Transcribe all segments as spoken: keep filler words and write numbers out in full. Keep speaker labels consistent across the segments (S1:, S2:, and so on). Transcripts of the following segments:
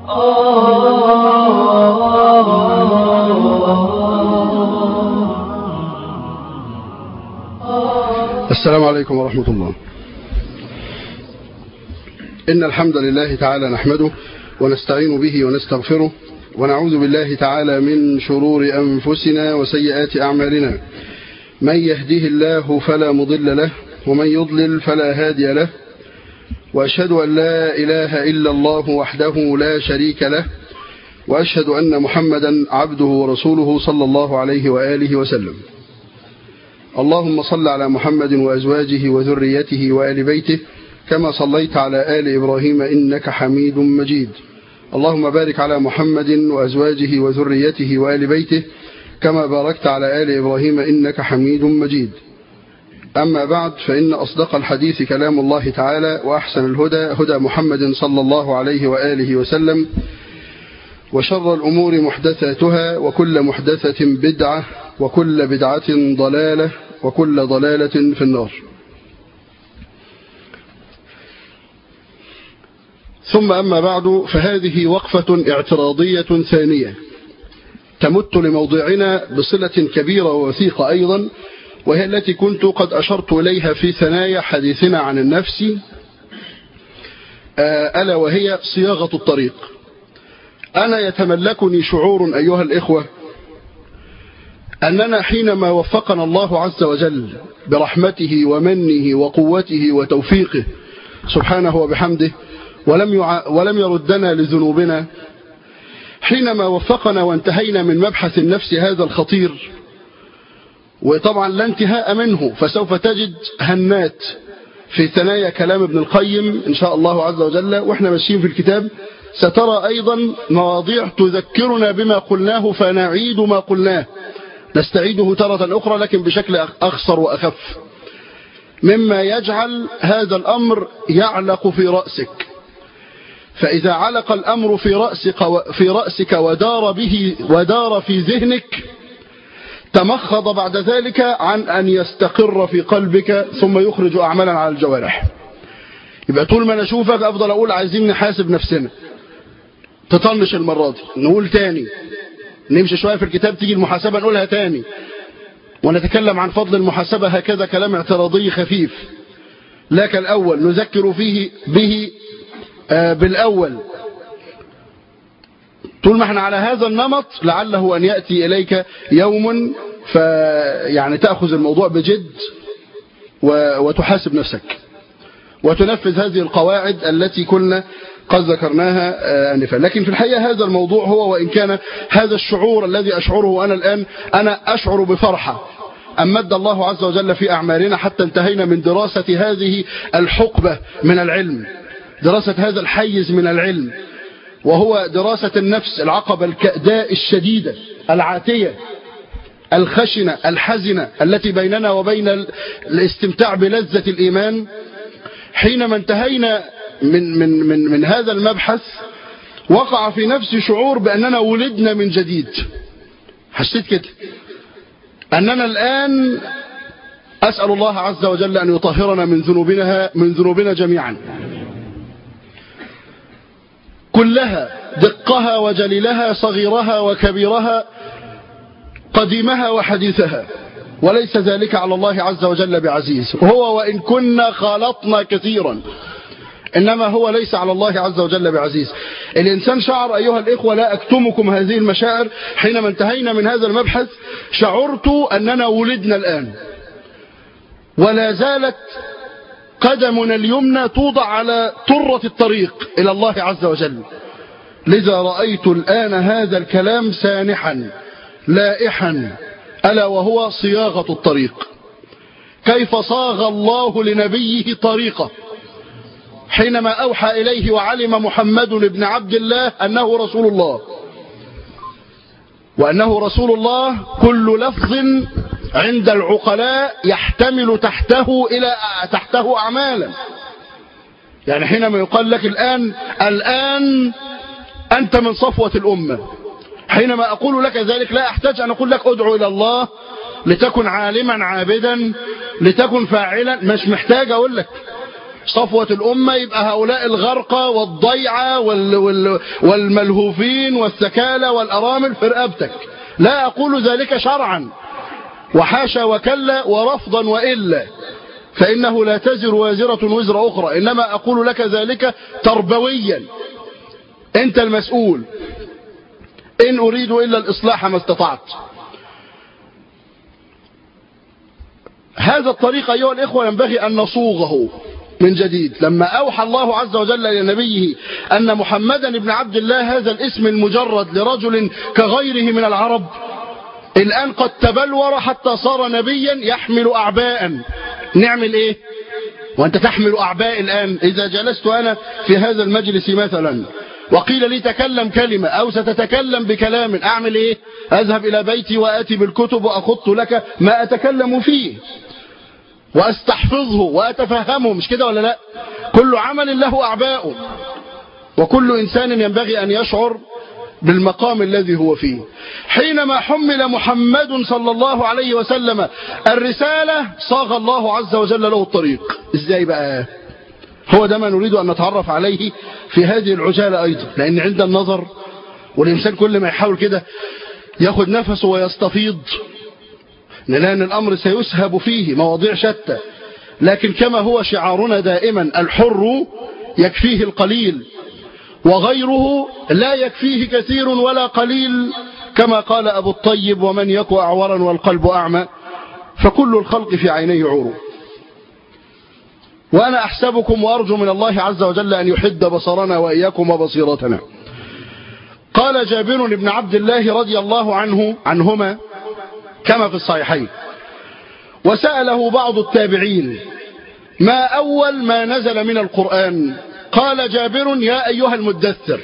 S1: السلام عليكم ورحمة الله. إن الحمد لله تعالى نحمده ونستعين به ونستغفره ونعوذ بالله تعالى من شرور أنفسنا وسيئات أعمالنا. من يهده الله فلا مضل له ومن يضلل فلا هادي له، وأشهد أن لا إله إلا الله وحده لا شريك له، وأشهد أن محمدا عبده ورسوله صلى الله عليه وآله وسلم. اللهم صل على محمد وأزواجه وذريته وآل بيته كما صليت على آل إبراهيم إنك حميد مجيد. اللهم بارك على محمد وأزواجه وذريته وآل بيته كما باركت على آل إبراهيم إنك حميد مجيد. أما بعد، فإن أصدق الحديث كلام الله تعالى، وأحسن الهدى هدى محمد صلى الله عليه وآله وسلم، وشر الأمور محدثاتها، وكل محدثة بدعة، وكل بدعة ضلالة، وكل ضلالة في النار. ثم أما بعد، فهذه وقفة اعتراضية ثانية تمت لموضوعنا بصلة كبيرة ووثيقة أيضا، وهي التي كنت قد أشرت إليها في ثنايا حديثنا عن النفس، ألا وهي صياغة الطريق. أنا يتملكني شعور أيها الإخوة أننا حينما وفقنا الله عز وجل برحمته ومنه وقوته وتوفيقه سبحانه وبحمده، ولم يع... ولم يردنا لذنوبنا، حينما وفقنا وانتهينا من مبحث النفس هذا الخطير، وطبعا لا انتهاء منه، فسوف تجد هنات في ثنايا كلام ابن القيم إن شاء الله عز وجل، وإحنا ماشيين في الكتاب سترى أيضا مواضيع تذكرنا بما قلناه فنعيد ما قلناه، نستعيده تارة أخرى لكن بشكل أخصر وأخف، مما يجعل هذا الأمر يعلق في رأسك. فإذا علق الأمر في رأسك, في رأسك ودار به ودار في ذهنك، تمخض بعد ذلك عن أن يستقر في قلبك ثم يخرج أعمالا على الجوارح. يبقى طول ما نشوفك أفضل أقول عايزين نحاسب نفسنا، تطنش المرة دي نقول تاني، نمشي شوية في الكتاب تيجي المحاسبة نقولها تاني، ونتكلم عن فضل المحاسبة هكذا كلام اعتراضي خفيف، لكن الأول نذكر فيه به آه بالأول. طول ما احنا على هذا النمط لعله أن يأتي إليك يوم فيعني تأخذ الموضوع بجد وتحاسب نفسك وتنفذ هذه القواعد التي كنا قد ذكرناها آنفا. لكن في الحقيقة هذا الموضوع هو، وإن كان هذا الشعور الذي أشعره أنا الآن، أنا أشعر بفرحة أن مد الله عز وجل في أعمالنا حتى انتهينا من دراسة هذه الحقبة من العلم، دراسة هذا الحيز من العلم، وهو دراسة النفس، العقبة الكأداء الشديدة العاتية الخشنة الحزنة التي بيننا وبين الاستمتاع بلذة الإيمان. حينما انتهينا من, من, من, من هذا المبحث وقع في نفسي شعور بأننا ولدنا من جديد. حسيت كده أننا الآن أسأل الله عز وجل أن يطهرنا من ذنوبنا من ذنوبنا جميعا كلها، دقها وجليلها، صغيرها وكبيرها، قديمها وحديثها، وليس ذلك على الله عز وجل بعزيز. هو وإن كنا خالطنا كثيرا، إنما هو ليس على الله عز وجل بعزيز. الإنسان شعر أيها الإخوة، لا أكتمكم هذه المشاعر، حينما انتهينا من هذا المبحث شعرت أننا ولدنا الآن، ولا زالت قدمنا اليمنى توضع على طرة الطريق إلى الله عز وجل. لذا رأيت الآن هذا الكلام سانحا لائحا، ألا وهو صياغة الطريق. كيف صاغ الله لنبيه طريقه حينما أوحى إليه وعلم محمد بن عبد الله أنه رسول الله، وأنه رسول الله كل لفظ عند العقلاء يحتمل تحته إلى تحته أعمالا. يعني حينما يقال لك الآن الآن أنت من صفوة الأمة، حينما أقول لك ذلك لا أحتاج أن أقول لك أدعو إلى الله لتكن عالما عابدا لتكن فاعلا، مش محتاج أقول لك. صفوة الأمة يبقى هؤلاء الغرقى والضيعة وال وال والملهوفين والسكالة والأرامل في رقبتك. لا أقول ذلك شرعا، وحاشا وكلا ورفضا وإلا، فإنه لا تزر وازرة وزر أخرى، إنما أقول لك ذلك تربويا، أنت المسؤول. إن أريد إلا الإصلاح ما استطعت. هذا الطريق أيها الإخوة ينبغي أن نصوغه من جديد. لما أوحى الله عز وجل إلى نبيه أن محمدا بن عبد الله هذا الاسم المجرد لرجل كغيره من العرب، الآن قد تبلور حتى صار نبيا يحمل أعباء. نعمل إيه؟ وأنت تحمل أعباء الآن. إذا جلست أنا في هذا المجلس مثلا وقيل لي تكلم كلمة أو ستتكلم بكلام، أعمل إيه؟ أذهب إلى بيتي وآتي بالكتب وأخط لك ما أتكلم فيه وأستحفظه وأتفهمه، مش كده ولا لا؟ كل عمل له أعباء، وكل إنسان ينبغي أن يشعر بالمقام الذي هو فيه. حينما حمل محمد صلى الله عليه وسلم الرسالة صاغ الله عز وجل له الطريق. إزاي بقى؟ هو ده ما نريد أن نتعرف عليه في هذه العجالة أيضا، لأن عند النظر والإنسان كل ما يحاول كده ياخد نفسه ويستفيض نلاقي أن الأمر سيسهب فيه مواضيع شتى. لكن كما هو شعارنا دائما، الحر يكفيه القليل وغيره لا يكفيه كثير ولا قليل، كما قال أبو الطيب: ومن يكو أعورا والقلب أعمى فكل الخلق في عينيه عور. وأنا أحسبكم وأرجو من الله عز وجل أن يحد بصرنا وإياكم وبصيرتنا. قال جابر بن عبد الله رضي الله عنه عنهما كما في الصحيحين: وسأله بعض التابعين: ما أول ما نزل من القرآن؟ قال جابر: يا أيها المدثر.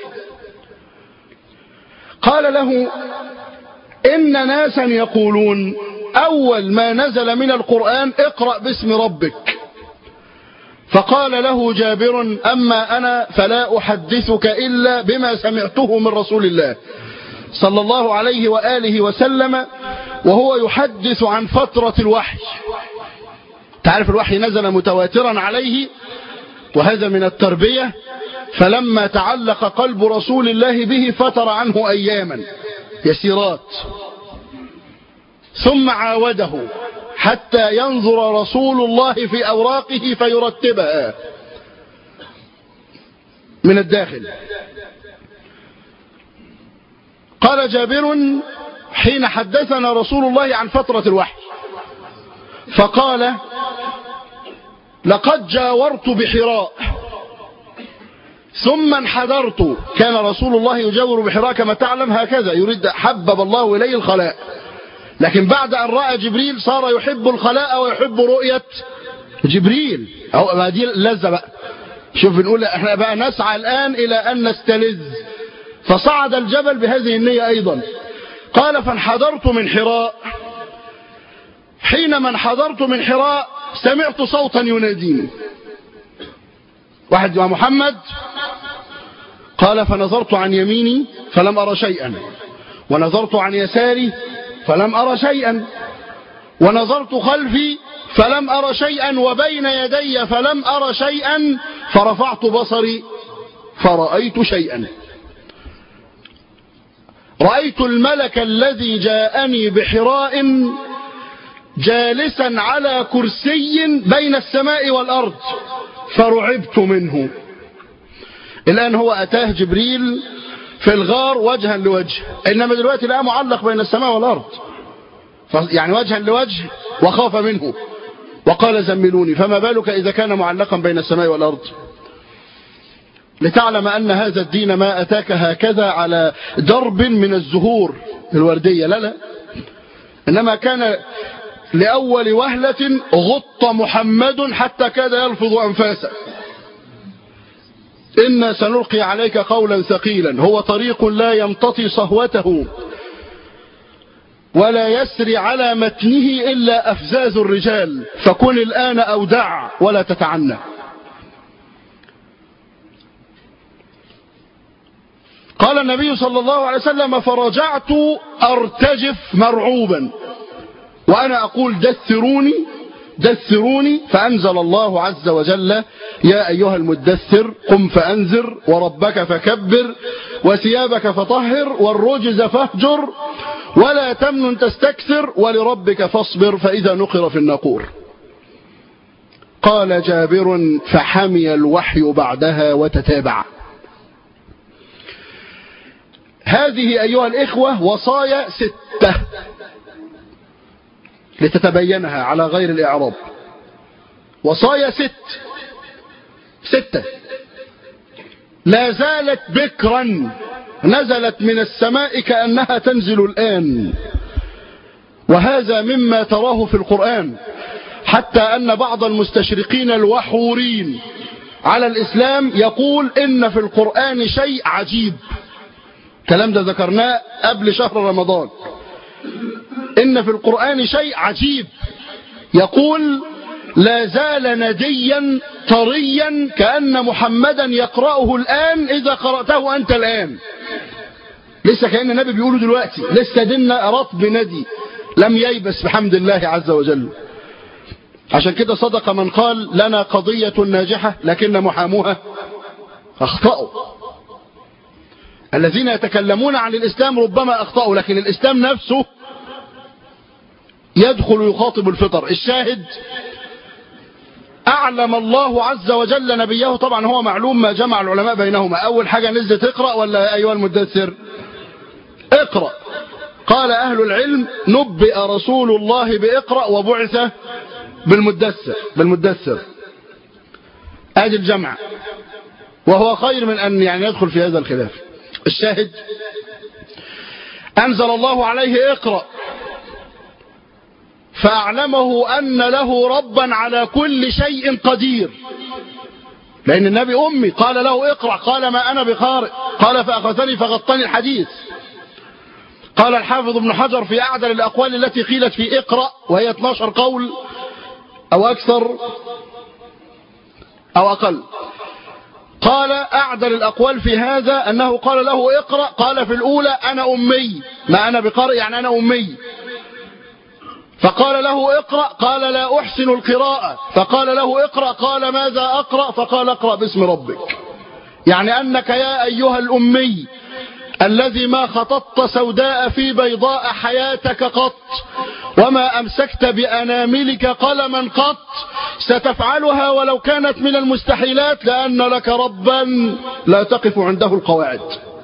S1: قال له: إن ناسا يقولون أول ما نزل من القرآن اقرأ باسم ربك. فقال له جابر: أما أنا فلا أحدثك إلا بما سمعته من رسول الله صلى الله عليه وآله وسلم وهو يحدث عن فترة الوحي. تعرف الوحي نزل متواترا عليه، وهذا من التربية. فلما تعلق قلب رسول الله به فتر عنه أياما يسيرات، ثم عاوده حتى ينظر رسول الله في أوراقه فيرتبها من الداخل. قال جابر: حين حدثنا رسول الله عن فترة الوحي فقال: لقد جاورت بحراء ثم انحدرت. كان رسول الله يجاور بحراء كما تعلم هكذا، يريد حبب الله إليه الخلاء، لكن بعد أن رأى جبريل صار يحب الخلاء ويحب رؤية جبريل. أو ما دي اللذة بقى. شوف بنقول احنا بقى نسعى الآن إلى أن نستلذ. فصعد الجبل بهذه النية أيضا. قال: فانحدرت من حراء. حينما انحدرت من حراء سمعت صوتا يناديني. واحد: يا محمد. قال: فنظرت عن يميني فلم أرى شيئا، ونظرت عن يساري فلم أرى شيئا، ونظرت خلفي فلم أرى شيئا، وبين يدي فلم أرى شيئا، فرفعت بصري فرأيت شيئا. رأيت الملك الذي جاءني بحراء جالسا على كرسي بين السماء والأرض، فرعبت منه. الآن هو أتاه جبريل في الغار وجها لوجه، إنما دلوقتي لقى معلق بين السماء والأرض، يعني وجها لوجه، وخاف منه وقال: زملوني. فما بالك إذا كان معلقا بين السماء والأرض؟ لتعلم أن هذا الدين ما أتاك هكذا على درب من الزهور الوردية، لا لا، إنما كان لأول وهلة غط محمد حتى كاد يلفظ أنفاسه. إنا سنلقي عليك قولا ثقيلا، هو طريق لا يمتطي صهوته ولا يسري على متنه إلا أفزاز الرجال، فكن الآن أو دع ولا تتعنى. قال النبي صلى الله عليه وسلم: فرجعت أرتجف مرعوبا وأنا أقول: دثروني دثروني، فأنزل الله عز وجل يا أيها المدثر قم فأنذر وربك فكبر وثيابك فطهر والرجز فاهجر ولا تمنن تستكثر ولربك فاصبر فإذا نقر في الناقور. قال جابر فحمي الوحي بعدها وتتابع. هذه أيها الإخوة وصايا ستة لتتبينها على غير الإعراب. وصايا ست ستة لا زالت بكرا، نزلت من السماء كأنها تنزل الآن، وهذا مما تراه في القرآن، حتى أن بعض المستشرقين الوحورين على الإسلام يقول إن في القرآن شيء عجيب. الكلام ده ذكرناه قبل شهر رمضان. إن في القرآن شيء عجيب، يقول لا زال نديا طريا كأن محمدا يقرأه الآن إذا قرأته أنت الآن. لسه كأن النبي بيقوله دلوقتي، لسه ديننا رطب ندي لم ييبس بحمد الله عز وجل. عشان كده صدق من قال لنا قضية ناجحة لكن محاموها أخطأوا. الذين يتكلمون عن الإسلام ربما أخطأوا، لكن الإسلام نفسه يدخل يخاطب الفطر. الشاهد أعلم الله عز وجل نبيه، طبعا هو معلوم ما جمع العلماء بينهما. أول حاجة نزلت اقرأ ولا أيها المدثر؟ اقرأ. قال أهل العلم نبئ رسول الله بإقرأ وبعث بالمدثر بالمدثر ادي الجمع، وهو خير من أن يعني يدخل في هذا الخلاف. الشاهد أنزل الله عليه اقرأ فأعلمه أن له ربا على كل شيء قدير، لأن النبي أمي قال له اقرأ، قال ما أنا بقارئ، قال فأخذني فغطني الحديث. قال الحافظ ابن حجر في أعدل الأقوال التي قيلت في اقرأ، وهي اثناشر قول أو أكثر أو أقل، قال أعدل الأقوال في هذا أنه قال له اقرأ، قال في الأولى أنا أمي، ما أنا بقارئ يعني أنا أمي، فقال له اقرأ، قال لا أحسن القراءة، فقال له اقرأ، قال ماذا أقرأ، فقال اقرأ باسم ربك، يعني أنك يا أيها الأمي الذي ما خططت سوداء في بيضاء حياتك قط، وما أمسكت بأناملك قلما قط، ستفعلها ولو كانت من المستحيلات، لأن لك ربا لا تقف عنده القواعد.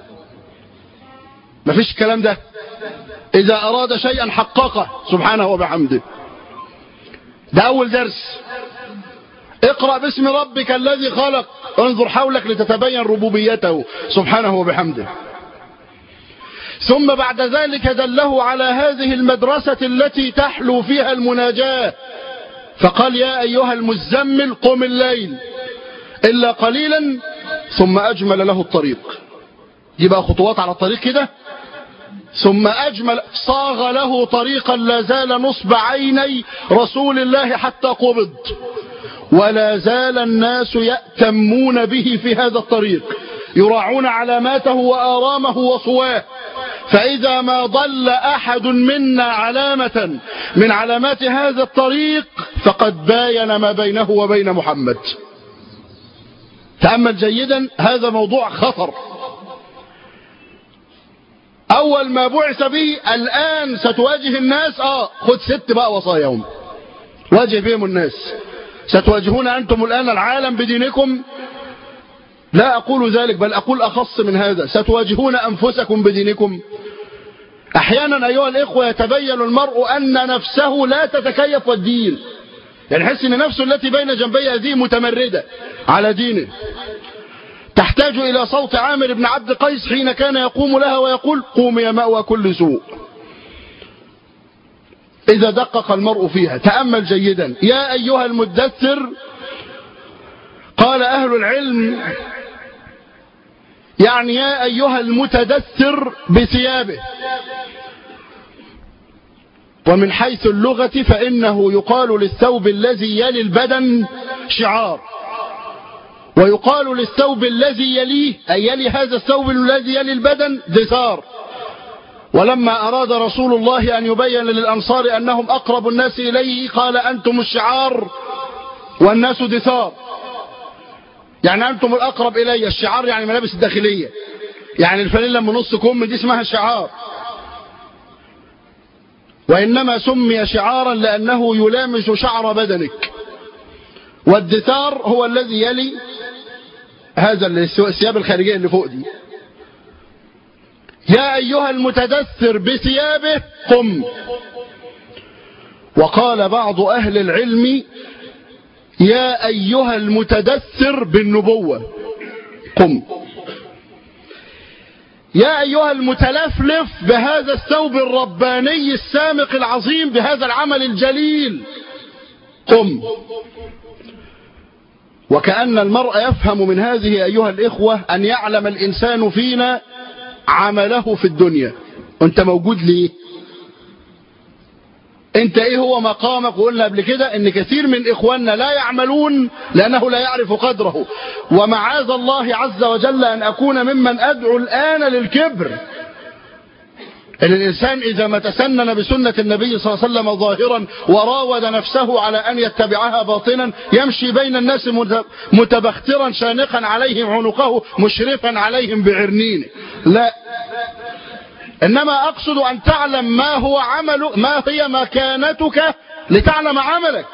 S1: ما فيش الكلام ده، إذا أراد شيئا حققه سبحانه وبحمده. ده أول درس. اقرأ باسم ربك الذي خلق، انظر حولك لتتبين ربوبيته سبحانه وبحمده. ثم بعد ذلك دله على هذه المدرسة التي تحلو فيها المناجاة، فقال يا أيها المزمل قم الليل إلا قليلا، ثم أجمل له الطريق. دي بقى خطوات على الطريق كده. ثم أجمل صاغ له طريقا لا زال نصب عيني رسول الله حتى قبض، ولا زال الناس يأتمون به في هذا الطريق، يراعون علاماته وآرامه وصواه. فإذا ما ضل أحد منا علامة من علامات هذا الطريق فقد باين ما بينه وبين محمد. تأمل جيدا، هذا موضوع خطر. أول ما بعث به الآن ستواجه الناس، آه خد ست بقى وصاياهم واجه بهم الناس. ستواجهون أنتم الآن العالم بدينكم، لا أقول ذلك بل أقول أخص من هذا، ستواجهون أنفسكم بدينكم. أحيانا أيها الإخوة يتبين المرء أن نفسه لا تتكيف والدين، يعني حس أن نفسه التي بين جنبي هذه متمردة على دينه، تحتاج إلى صوت عامر بن عبد قيس حين كان يقوم لها ويقول قوم يا مأوى كل سوء. إذا دقق المرء فيها. تأمل جيدا. يا أيها المدثر، قال أهل العلم يعني يا أيها المتدثر بثيابه. ومن حيث اللغة فإنه يقال للثوب الذي يلي البدن شعار، ويقال للثوب الذي يليه أي يلي هذا الثوب الذي يلي البدن دثار، ولما أراد رسول الله أن يبين للأنصار أنهم أقرب الناس إليه قال أنتم الشعار والناس دثار. يعني أنتم الأقرب إلي. الشعار يعني ملابس الداخلية، يعني الفانيلا من نص كم دي اسمها شعار، وإنما سمي شعارا لأنه يلامس شعر بدنك. والدثار هو الذي يلي هذا الثياب الخارجية اللي فوق دي. يا أيها المتدثر بثيابه قم. وقال بعض أهل العلم يا أيها المتدثر بالنبوة قم. يا أيها المتلفلف بهذا الثوب الرباني السامق العظيم بهذا العمل الجليل قم. وكأن المرء يفهم من هذه أيها الإخوة أن يعلم الإنسان فينا عمله في الدنيا. أنت موجود ليه؟ أنت إيه هو مقامك؟ وقلنا قبل كده أن كثير من إخواننا لا يعملون لأنه لا يعرف قدره. ومعاذ الله عز وجل أن أكون ممن أدعو الآن للكبر. إن الإنسان إذا ما تسنن بسنة النبي صلى الله عليه وسلم ظاهرا وراود نفسه على أن يتبعها باطنا يمشي بين الناس متبخترا شانقا عليهم عنقه مشرفا عليهم بعرنينه. لا، إنما أقصد أن تعلم ما هو عمل، ما هي مكانتك لتعلم عملك،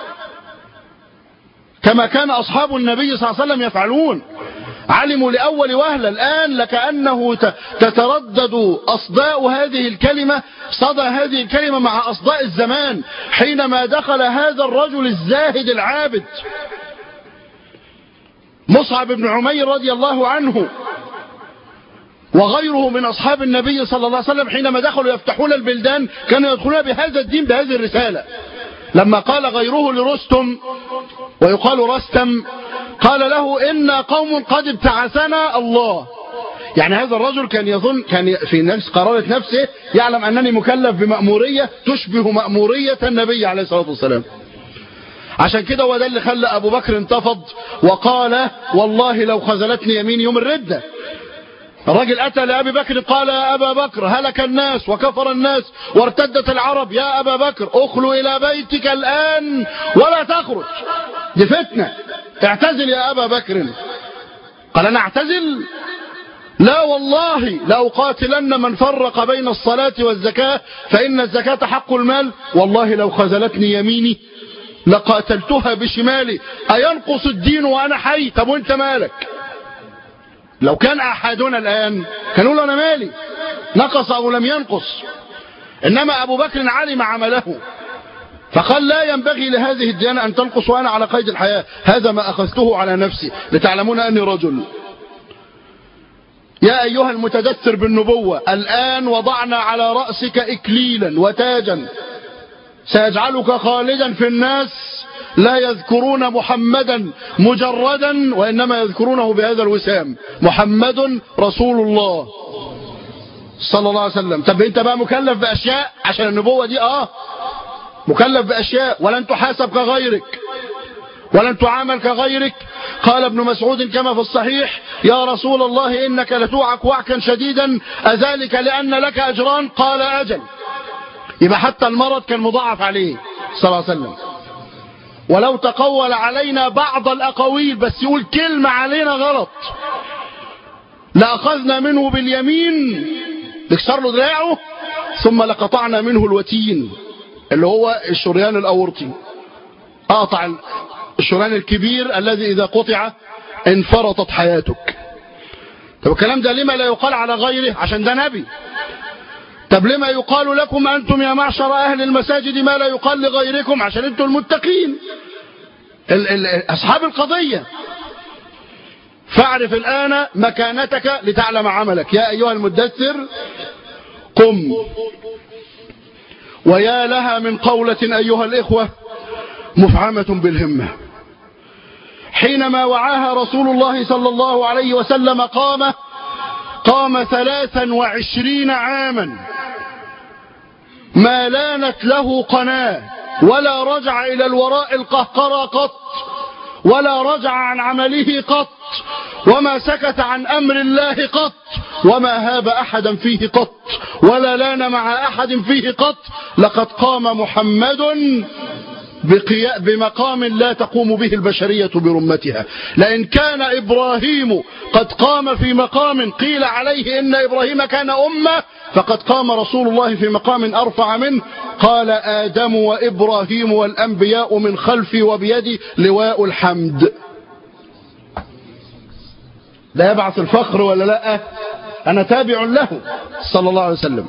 S1: كما كان أصحاب النبي صلى الله عليه وسلم يفعلون. علموا لأول وهلة. الآن لكأنه تتردد أصداء هذه الكلمة، صدى هذه الكلمة مع أصداء الزمان حينما دخل هذا الرجل الزاهد العابد مصعب بن عمير رضي الله عنه وغيره من أصحاب النبي صلى الله عليه وسلم، حينما دخلوا يفتحون البلدان كانوا يدخلون بهذا الدين بهذه الرسالة. لما قال غيره لرستم ويقال رستم قال له إنا قوم قد ابتعثنا الله. يعني هذا الرجل كان يظن، كان في نفس قرارة نفسه يعلم أنني مكلف بمأمورية تشبه مأمورية النبي عليه الصلاة والسلام. عشان كده وده اللي خلى أبو بكر انتفض وقال والله لو خذلتني يمين يوم الردة. الرجل أتى لأبي بكر قال يا أبا بكر هلك الناس وكفر الناس وارتدت العرب، يا أبا بكر اخلو إلى بيتك الآن ولا تخرج، دي فتنة، اعتزل يا أبا بكر. قال أنا اعتزل؟ لا والله لأقاتلن من فرق بين الصلاة والزكاة فإن الزكاة حق المال، والله لو خذلتني يميني لقاتلتها بشمالي. أينقص الدين وأنا حي؟ طب وانت مالك؟ لو كان أحدنا الآن كان يقول أنا مالي، نقص أو لم ينقص. إنما أبو بكر علم عمله فقال لا ينبغي لهذه الديانة أن تنقص وأنا على قيد الحياة، هذا ما أخذته على نفسي لتعلمون أني رجل. يا أيها المتدثر بالنبوة الآن وضعنا على رأسك إكليلا وتاجا سيجعلك خالدا في الناس لا يذكرون محمدا مجردا وإنما يذكرونه بهذا الوسام، محمد رسول الله صلى الله عليه وسلم. طب انت بقى مكلف بأشياء عشان النبوة دي، اه مكلف بأشياء ولن تحاسب كغيرك ولن تعامل كغيرك. قال ابن مسعود كما في الصحيح يا رسول الله إنك لتوعك وعكا شديدا أذلك لأن لك أجران؟ قال أجل. يبقى حتى المرض كان مضاعف عليه صلى الله عليه وسلم. ولو تقول علينا بعض الأقاويل بس يقول كلمة علينا غلط لأخذنا منه باليمين نكسر له دراعه ثم لقطعنا منه الوتين اللي هو الشريان الأورطي، أقطع الشريان الكبير الذي إذا قطع انفرطت حياتك. طب الكلام ده لما لا يقال على غيره؟ عشان ده نبي. طب لما يقال لكم أنتم يا معشر أهل المساجد ما لا يقال لغيركم؟ عشان أنتم المتقين ال ال أصحاب القضية. فاعرف الآن مكانتك لتعلم عملك. يا أيها المدثر قم. ويا لها من قولة أيها الإخوة مفعمة بالهمة. حينما وعاها رسول الله صلى الله عليه وسلم قام قام ثلاثا وعشرين عاما ما لانت له قناة ولا رجع إلى الوراء القهقرى قط ولا رجع عن عمله قط وما سكت عن أمر الله قط، وما هاب أحدا فيه قط، ولا لان مع أحد فيه قط. لقد قام محمد بمقام لا تقوم به البشرية برمتها. لئن كان إبراهيم قد قام في مقام قيل عليه إن إبراهيم كان أمة، فقد قام رسول الله في مقام أرفع منه. قال آدم وإبراهيم والأنبياء من خلفي وبيدي لواء الحمد. لا يبعث الفخر ولا لا؟ أنا تابع له صلى الله عليه وسلم.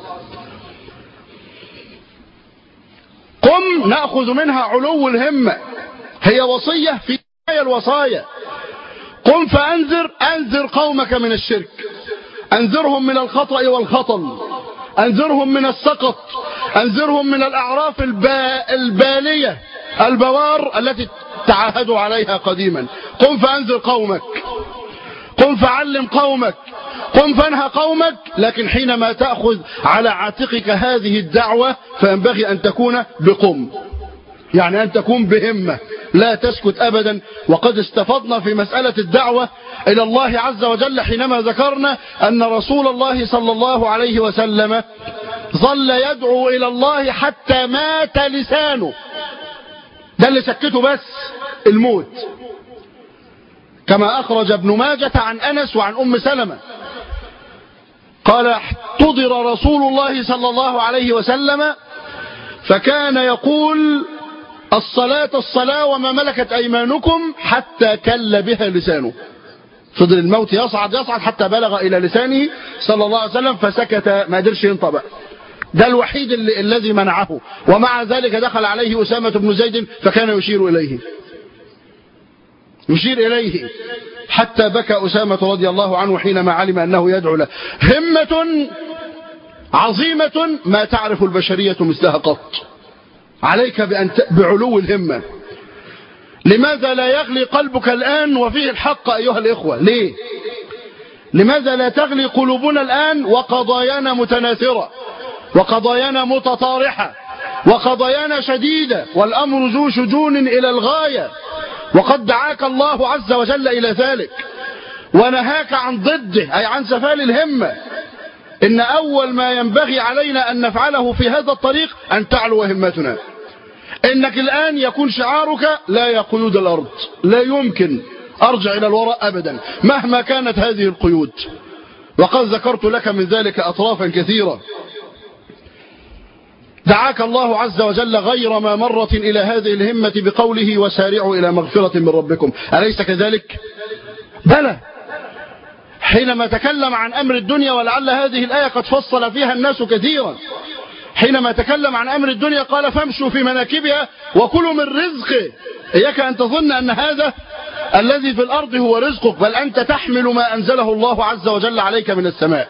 S1: قم نأخذ منها علو الهمة، هي وصية في نهاية الوصايا. قم فأنذر، أنذر قومك من الشرك، أنذرهم من الخطأ والخطل، أنذرهم من السقط، أنذرهم من الأعراف البا... البالية البوار التي تعاهدوا عليها قديما. قم فأنذر قومك، قم فعلم قومك، قم فانهى قومك. لكن حينما تأخذ على عاتقك هذه الدعوة فينبغي أن تكون بقم، يعني أن تكون بهمة، لا تسكت أبدا. وقد استفضنا في مسألة الدعوة إلى الله عز وجل حينما ذكرنا أن رسول الله صلى الله عليه وسلم ظل يدعو إلى الله حتى مات لسانه. ده اللي سكته بس الموت، كما أخرج ابن ماجة عن أنس وعن أم سلمة قال احتضر رسول الله صلى الله عليه وسلم فكان يقول الصلاة الصلاة وما ملكت أيمانكم، حتى كل بها لسانه. فضل الموت يصعد يصعد حتى بلغ إلى لسانه صلى الله عليه وسلم فسكت، ما قدرش ينطبق. ده الوحيد اللي الذي منعه. ومع ذلك دخل عليه أسامة بن زيد فكان يشير إليه يشير إليه حتى بكى أسامة رضي الله عنه حينما علم أنه يدعو له. همة عظيمة ما تعرف البشرية مثلها قط. عليك بأن بعلو الهمة. لماذا لا يغلي قلبك الآن وفيه الحق أيها الإخوة؟ ليه؟ لماذا لا تغلي قلوبنا الآن وقضايانا متناثرة وقضايانا متطارحة وقضايانا شديدة والأمر ذو شجون إلى الغاية، وقد دعاك الله عز وجل إلى ذلك ونهاك عن ضده، أي عن سفال الهمة. إن أول ما ينبغي علينا أن نفعله في هذا الطريق أن تعلو همتنا. إنك الآن يكون شعارك لا يا قيود الأرض، لا يمكن أرجع إلى الوراء أبدا مهما كانت هذه القيود. وقد ذكرت لك من ذلك أطرافا كثيرة. دعاك الله عز وجل غير ما مرة إلى هذه الهمة بقوله وسارعوا إلى مغفرة من ربكم، أليس كذلك؟ بلى. حينما تكلم عن أمر الدنيا، ولعل هذه الآية قد فصل فيها الناس كثيرا، حينما تكلم عن أمر الدنيا قال فامشوا في مناكبها وكلوا من رزقه. إياك أن تظن أن هذا الذي في الأرض هو رزقك، بل أنت تحمل ما أنزله الله عز وجل عليك من السماء.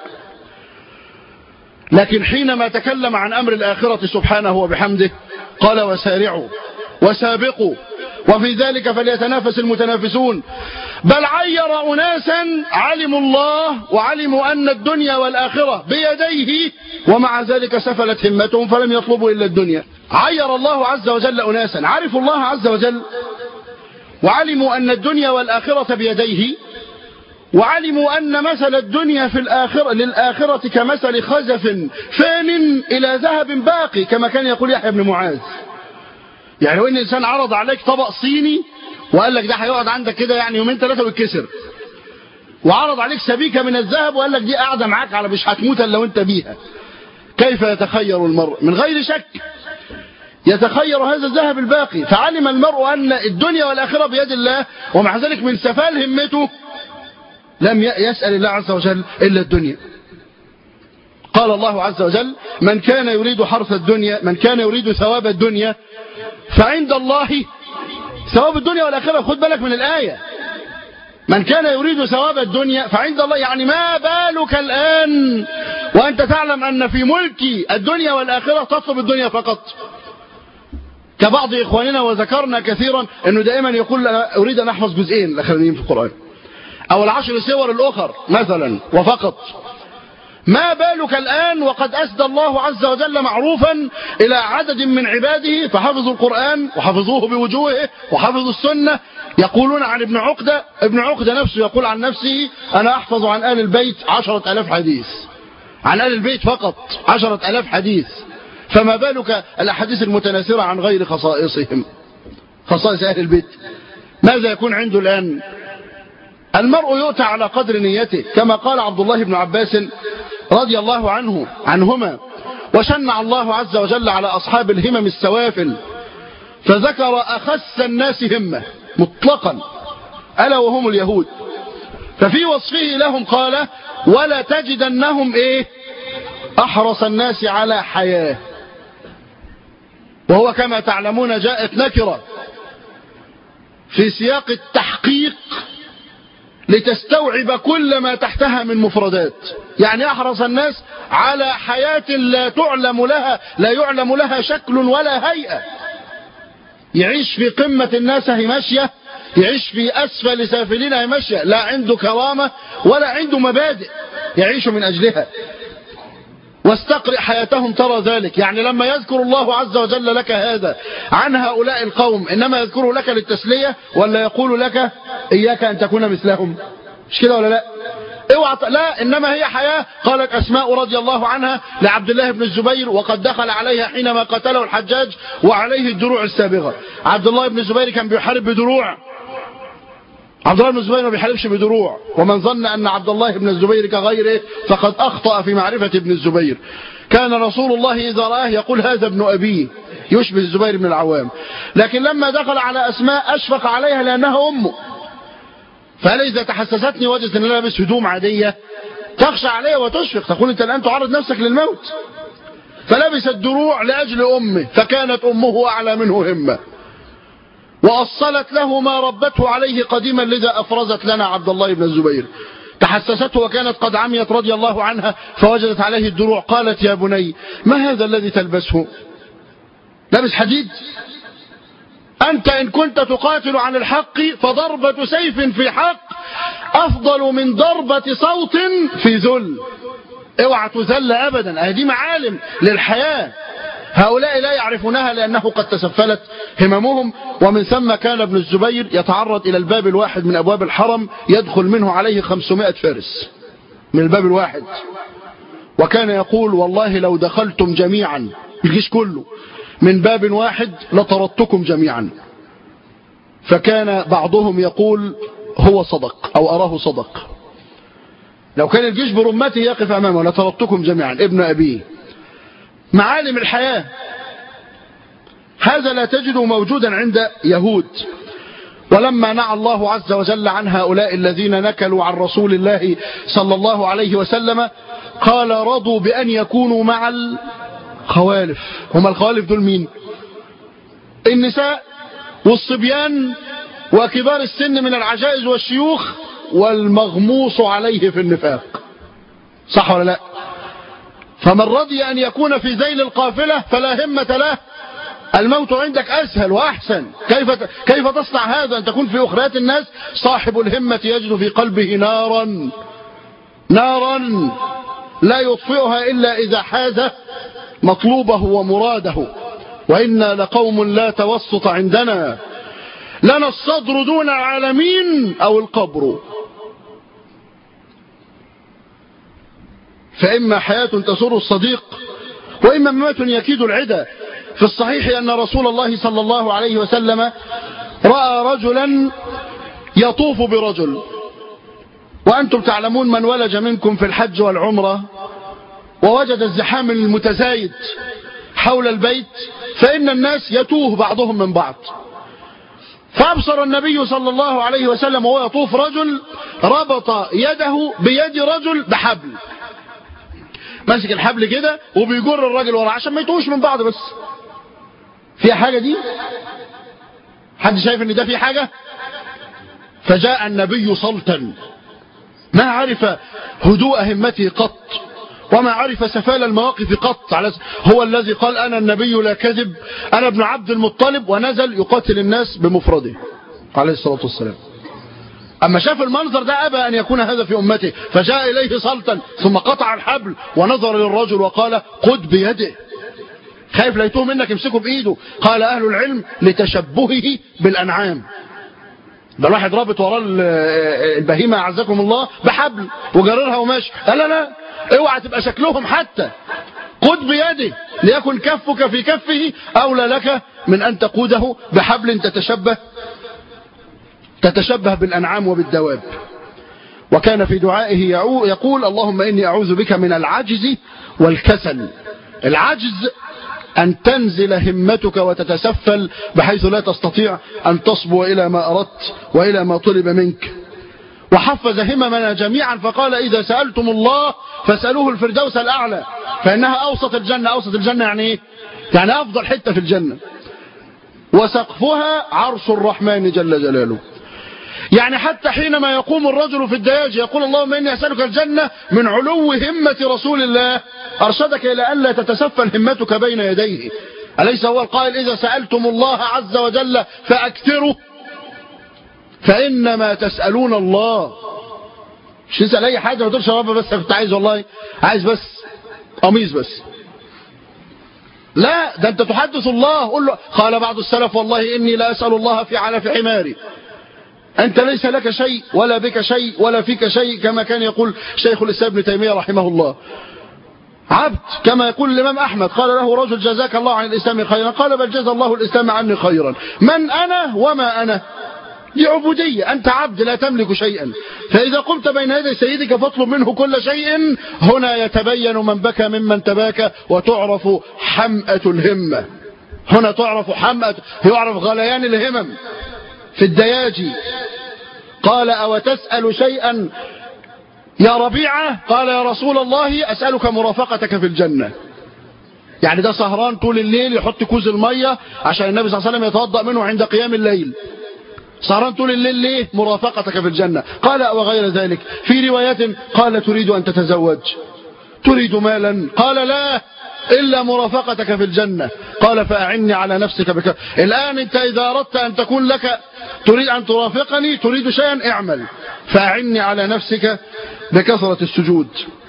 S1: لكن حينما تكلم عن أمر الآخرة سبحانه وبحمده قال وسارعوا وسابقوا وفي ذلك فليتنافس المتنافسون. بل عير أناسا علموا الله وعلموا أن الدنيا والآخرة بيديه ومع ذلك سفلت همتهم فلم يطلبوا إلا الدنيا. عير الله عز وجل أناسا عرفوا الله عز وجل وعلموا أن الدنيا والآخرة بيديه، وعلموا أن مثل الدنيا في الآخرة للآخرة كمثل خزف فان إلى ذهب باقي، كما كان يقول يحيى بن معاذ. يعني لو ان الانسان عرض عليك طبق صيني وقال لك ده هيقعد عندك كده يعني يومين ثلاثه ويتكسر، وعرض عليك سبيكه من الذهب وقال لك دي قاعده معاك على مش هتموت الا وانت بيها، كيف يتخير المرء؟ من غير شك يتخير هذا الذهب الباقي. فعلم المرء ان الدنيا والاخره بيد الله، ومع ذلك من سفال همته لم يسأل الله عز وجل الا الدنيا. قال الله عز وجل من كان يريد حرث الدنيا، من كان يريد ثواب الدنيا فعند الله ثواب الدنيا والآخرة. خد بالك من الآية، من كان يريد ثواب الدنيا فعند الله. يعني ما بالك الآن وأنت تعلم أن في ملك الدنيا والآخرة تطلب الدنيا فقط، كبعض إخواننا وذكرنا كثيرا أنه دائما يقول أنا أريد أن أحفظ جزئين الأخرين في القرآن أو العشر سور الأخر مثلا وفقط. ما بالك الآن وقد أسدى الله عز وجل معروفا إلى عدد من عباده فحفظوا القرآن وحفظوه بوجوهه وحفظوا السنة، يقولون عن ابن عقدة، ابن عقدة نفسه يقول عن نفسه أنا أحفظ عن آل البيت عشرة ألاف حديث، عن آل البيت فقط عشرة ألاف حديث، فما بالك الأحاديث المتناثرة عن غير خصائصهم، خصائص أهل البيت، ماذا يكون عنده الآن؟ المرء يؤتى على قدر نيته، كما قال عبد الله بن عباس رضي الله عنه عنهما: وشنع الله عز وجل على أصحاب الهمم السوافل فذكر أخس الناس همة مطلقا ألا وهم اليهود، ففي وصفه لهم قال: ولا تجدنهم إيه أحرص الناس على حياة، وهو كما تعلمون جاءت نكرة في سياق التحقيق لتستوعب كل ما تحتها من مفردات، يعني أحرص الناس على حياة لا تعلم لها لا يعلم لها شكل ولا هيئة، يعيش في قمة الناس ماشية، يعيش في أسفل سافلين ماشية، لا عنده كرامة ولا عنده مبادئ يعيش من أجلها. واستقرئ حياتهم ترى ذلك، يعني لما يذكر الله عز وجل لك هذا عن هؤلاء القوم إنما يذكره لك للتسلية ولا يقول لك إياك أن تكون مثلهم؟ مش كده ولا لا؟ اوعى لا، إنما هي حياة. قالت أسماء رضي الله عنها لعبد الله بن الزبير وقد دخل عليها حينما قتله الحجاج وعليه الدروع السابغة. عبد الله بن الزبير كان بيحارب بدروع، عبد الله بن الزبير ما بيحاربش بدروع، ومن ظن أن عبد الله بن الزبير كغيره فقد أخطأ في معرفة ابن الزبير. كان رسول الله إذا رآه يقول هذا ابن أبيه، يشبه الزبير بن العوام، لكن لما دخل على أسماء أشفق عليها لأنها أمه، فهل إذا تحسستني وجدت أن أنا لابس هدوم عادية تخشى عليها وتشفق، تقول أنت الآن تعرض نفسك للموت، فلبس الدروع لأجل أمه، فكانت أمه أعلى منه همة وأصلت له ما ربته عليه قديما، لذا أفرزت لنا عبد الله بن الزبير. تحسسته وكانت قد عميت رضي الله عنها فوجدت عليه الدروع، قالت يا بني ما هذا الذي تلبسه؟ لابس حديد؟ أنت إن كنت تقاتل عن الحق فضربة سيف في حق أفضل من ضربة صوت في ذل. اوعى تذل أبدا، هذه معالم للحياة، هؤلاء لا يعرفونها لأنه قد تسفلت هممهم. ومن ثم كان ابن الزبير يتعرض إلى الباب الواحد من أبواب الحرم يدخل منه عليه خمسمائة فارس من الباب الواحد، وكان يقول والله لو دخلتم جميعا الجيش كله من باب واحد لطردتكم جميعا. فكان بعضهم يقول هو صدق أو أراه صدق، لو كان الجيش برمته يقف أمامه لطردتكم جميعا ابن أبيه. معالم الحياة هذا لا تجده موجودا عند يهود. ولما نعى الله عز وجل عن هؤلاء الذين نكلوا عن رسول الله صلى الله عليه وسلم قال رضوا بأن يكونوا مع الخوالف. هم الخوالف دول مين؟ النساء والصبيان وكبار السن من العجائز والشيوخ والمغموس عليه في النفاق، صح ولا لا؟ فمن رضي أن يكون في ذيل القافلة فلا همة له، الموت عندك أسهل وأحسن. كيف كيف تصنع هذا؟ أن تكون في أخريات الناس. صاحب الهمة يجد في قلبه نارا نارا لا يطفئها إلا إذا حاز مطلوبه ومراده. وإنا لقوم لا توسط عندنا، لنا الصدر دون العالمين أو القبر. فإما حياة تسر الصديق وإما ممات يكيد العدا. في الصحيح أن رسول الله صلى الله عليه وسلم رأى رجلا يطوف برجل، وأنتم تعلمون من ولج منكم في الحج والعمرة ووجد الزحام المتزايد حول البيت فإن الناس يتوه بعضهم من بعض. فأبصر النبي صلى الله عليه وسلم وهو يطوف رجل ربط يده بيد رجل بحبل، ماسك الحبل كده وبيجر الراجل ورا عشان ما يتوهش من بعض. بس في حاجة دي؟ حد شايف ان ده في حاجة؟ فجاء النبي صلتا ما عرف هدوء همته قط وما عرف سفال المواقف قط. هو الذي قال أنا النبي لا كذب، أنا ابن عبد المطلب، ونزل يقاتل الناس بمفرده عليه الصلاة والسلام. أما شاف المنظر ده أبى أن يكون هذا في أمته، فجاء إليه صلتا ثم قطع الحبل ونظر للرجل وقال خذ بيده، خايف لا يتوه منك يمسكه بإيده. قال أهل العلم لتشبهه بالأنعام، ده الواحد رابط وراء البهيمة أعزكم الله بحبل وجررها وماشي، لا لا لا اوعى تبقى شكلهم حتى، خذ بيده ليكن كفك في كفه أولى لك من أن تقوده بحبل تتشبه تتشبه بالأنعام وبالدواب. وكان في دعائه يقول اللهم إني أعوذ بك من العجز والكسل. العجز أن تنزل همتك وتتسفل بحيث لا تستطيع أن تصبو إلى ما أردت وإلى ما طلب منك. وحفز هممنا جميعا فقال إذا سألتم الله فاسألوه الفردوس الأعلى فإنها أوسط الجنة. أوسط الجنة يعني إيه؟ يعني أفضل حتة في الجنة. وسقفها عرش الرحمن جل جلاله. يعني حتى حينما يقوم الرجل في الدياج يقول اللهم إني أسألك الجنة من علو همة رسول الله، أرشدك إلى أن لا تتسفل همتك بين يديه. أليس هو القائل إذا سألتم الله عز وجل فأكثروا فإنما تسألون الله. مش تسأل أي حاجة ما تقولش يا رب بس كنت عايز والله عايز بس قميص بس، لا ده أنت تحدث الله. قل له قال بعض السلف والله إني لا أسأل الله في علف حماري. أنت ليس لك شيء ولا بك شيء ولا فيك شيء، كما كان يقول شيخ الإسلام ابن تيمية رحمه الله. عبد كما يقول الإمام أحمد قال له رجل جزاك الله عن الإسلام خيرا، قال بل جزا الله الإسلام عني خيرا. من أنا وما أنا؟ دي عبودية، أنت عبد لا تملك شيئا، فإذا قمت بين يدي سيدك فاطلب منه كل شيء. هنا يتبين من بكى ممن تباكى وتعرف حمأة الهمة. هنا تعرف حمأة، يعرف غليان الهمم في الدياجي. قال أو تسأل شيئا يا ربيعة؟ قال يا رسول الله أسألك مرافقتك في الجنة. يعني ده سهران طول الليل يحط كوز المية عشان النبي صلى الله عليه وسلم يتوضأ منه عند قيام الليل. سهران طول الليل ليه؟ مرافقتك في الجنة. قال وغير ذلك. في روايات قال تريد أن تتزوج؟ تريد مالا؟ قال لا إلا مرافقتك في الجنة. قال فأعني على نفسك بك. الآن أنت إذا أردت أن تكون لك تريد أن ترافقني تريد شيئا اعمل، فأعني على نفسك بكثرة السجود.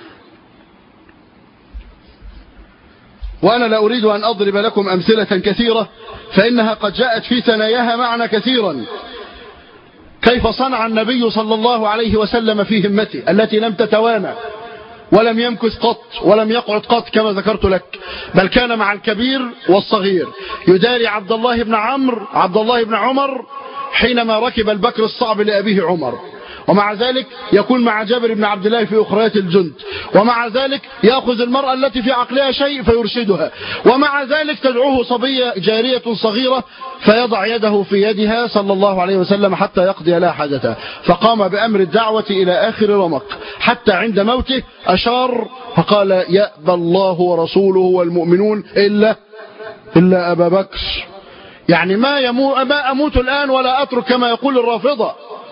S1: وأنا لا أريد أن أضرب لكم أمثلة كثيرة فإنها قد جاءت في ثناياها معنا كثيرا. كيف صنع النبي صلى الله عليه وسلم في همته التي لم تتوانى ولم يمكث قط ولم يقعد قط كما ذكرت لك، بل كان مع الكبير والصغير. يداري عبد الله بن عمرو عبد الله بن عمر حينما ركب البكر الصعب لأبيه عمر، ومع ذلك يكون مع جابر بن عبد الله في أخريات الجند، ومع ذلك يأخذ المرأة التي في عقلها شيء فيرشدها، ومع ذلك تدعوه صبية جارية صغيرة فيضع يده في يدها صلى الله عليه وسلم حتى يقضي لها حاجتها. فقام بأمر الدعوة إلى آخر رمق، حتى عند موته أشار فقال يأبى الله ورسوله والمؤمنون إلا إلا أبا بكر. يعني ما, يمو ما أموت الآن ولا أترك كما يقول الرافضة،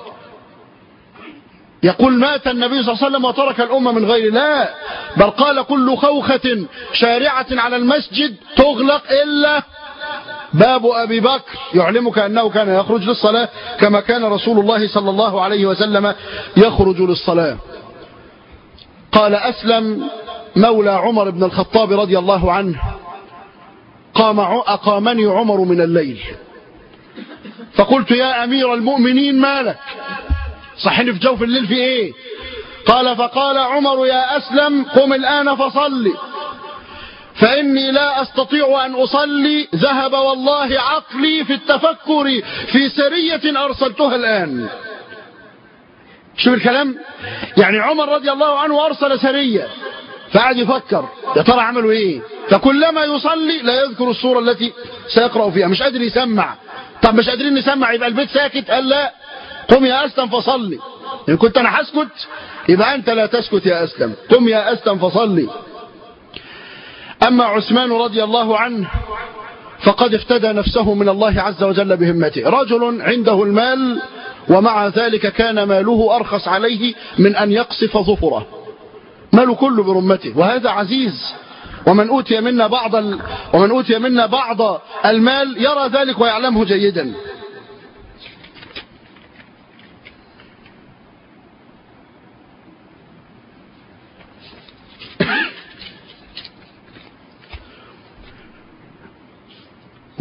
S1: يقول مات النبي صلى الله عليه وسلم وترك الأمة من غير، لا بل قال كل خوخة شارعة على المسجد تغلق إلا باب أبي بكر، يعلمك أنه كان يخرج للصلاة كما كان رسول الله صلى الله عليه وسلم يخرج للصلاة. قال أسلم مولى عمر بن الخطاب رضي الله عنه قام أقامني عمر من الليل فقلت يا أمير المؤمنين مالك؟ صحني في جوف الليل في ايه؟ قال فقال عمر يا أسلم قم الآن فصلي فإني لا أستطيع أن أصلي، ذهب والله عقلي في التفكر في سرية أرسلتها الآن. شوف الكلام، يعني عمر رضي الله عنه أرسل سرية فقعد يفكر يا ترى عملوا ايه، فكلما يصلي لا يذكر السورة التي سيقرأ فيها، مش قادر يسمع. طب مش قادرين نسمع يبقى البيت ساكت؟ قال لا قم يا أسلم فصلي، إن كنت أنا هسكت يبقى أنت لا تسكت يا أسلم، قم يا أسلم فصلي. أما عثمان رضي الله عنه فقد افتدى نفسه من الله عز وجل بهمته. رجل عنده المال ومع ذلك كان ماله أرخص عليه من أن يقصف ظفره، ماله كله برمته، وهذا عزيز. ومن أوتي منا بعض ال... ومن أوتي منا بعض المال يرى ذلك ويعلمه جيدا.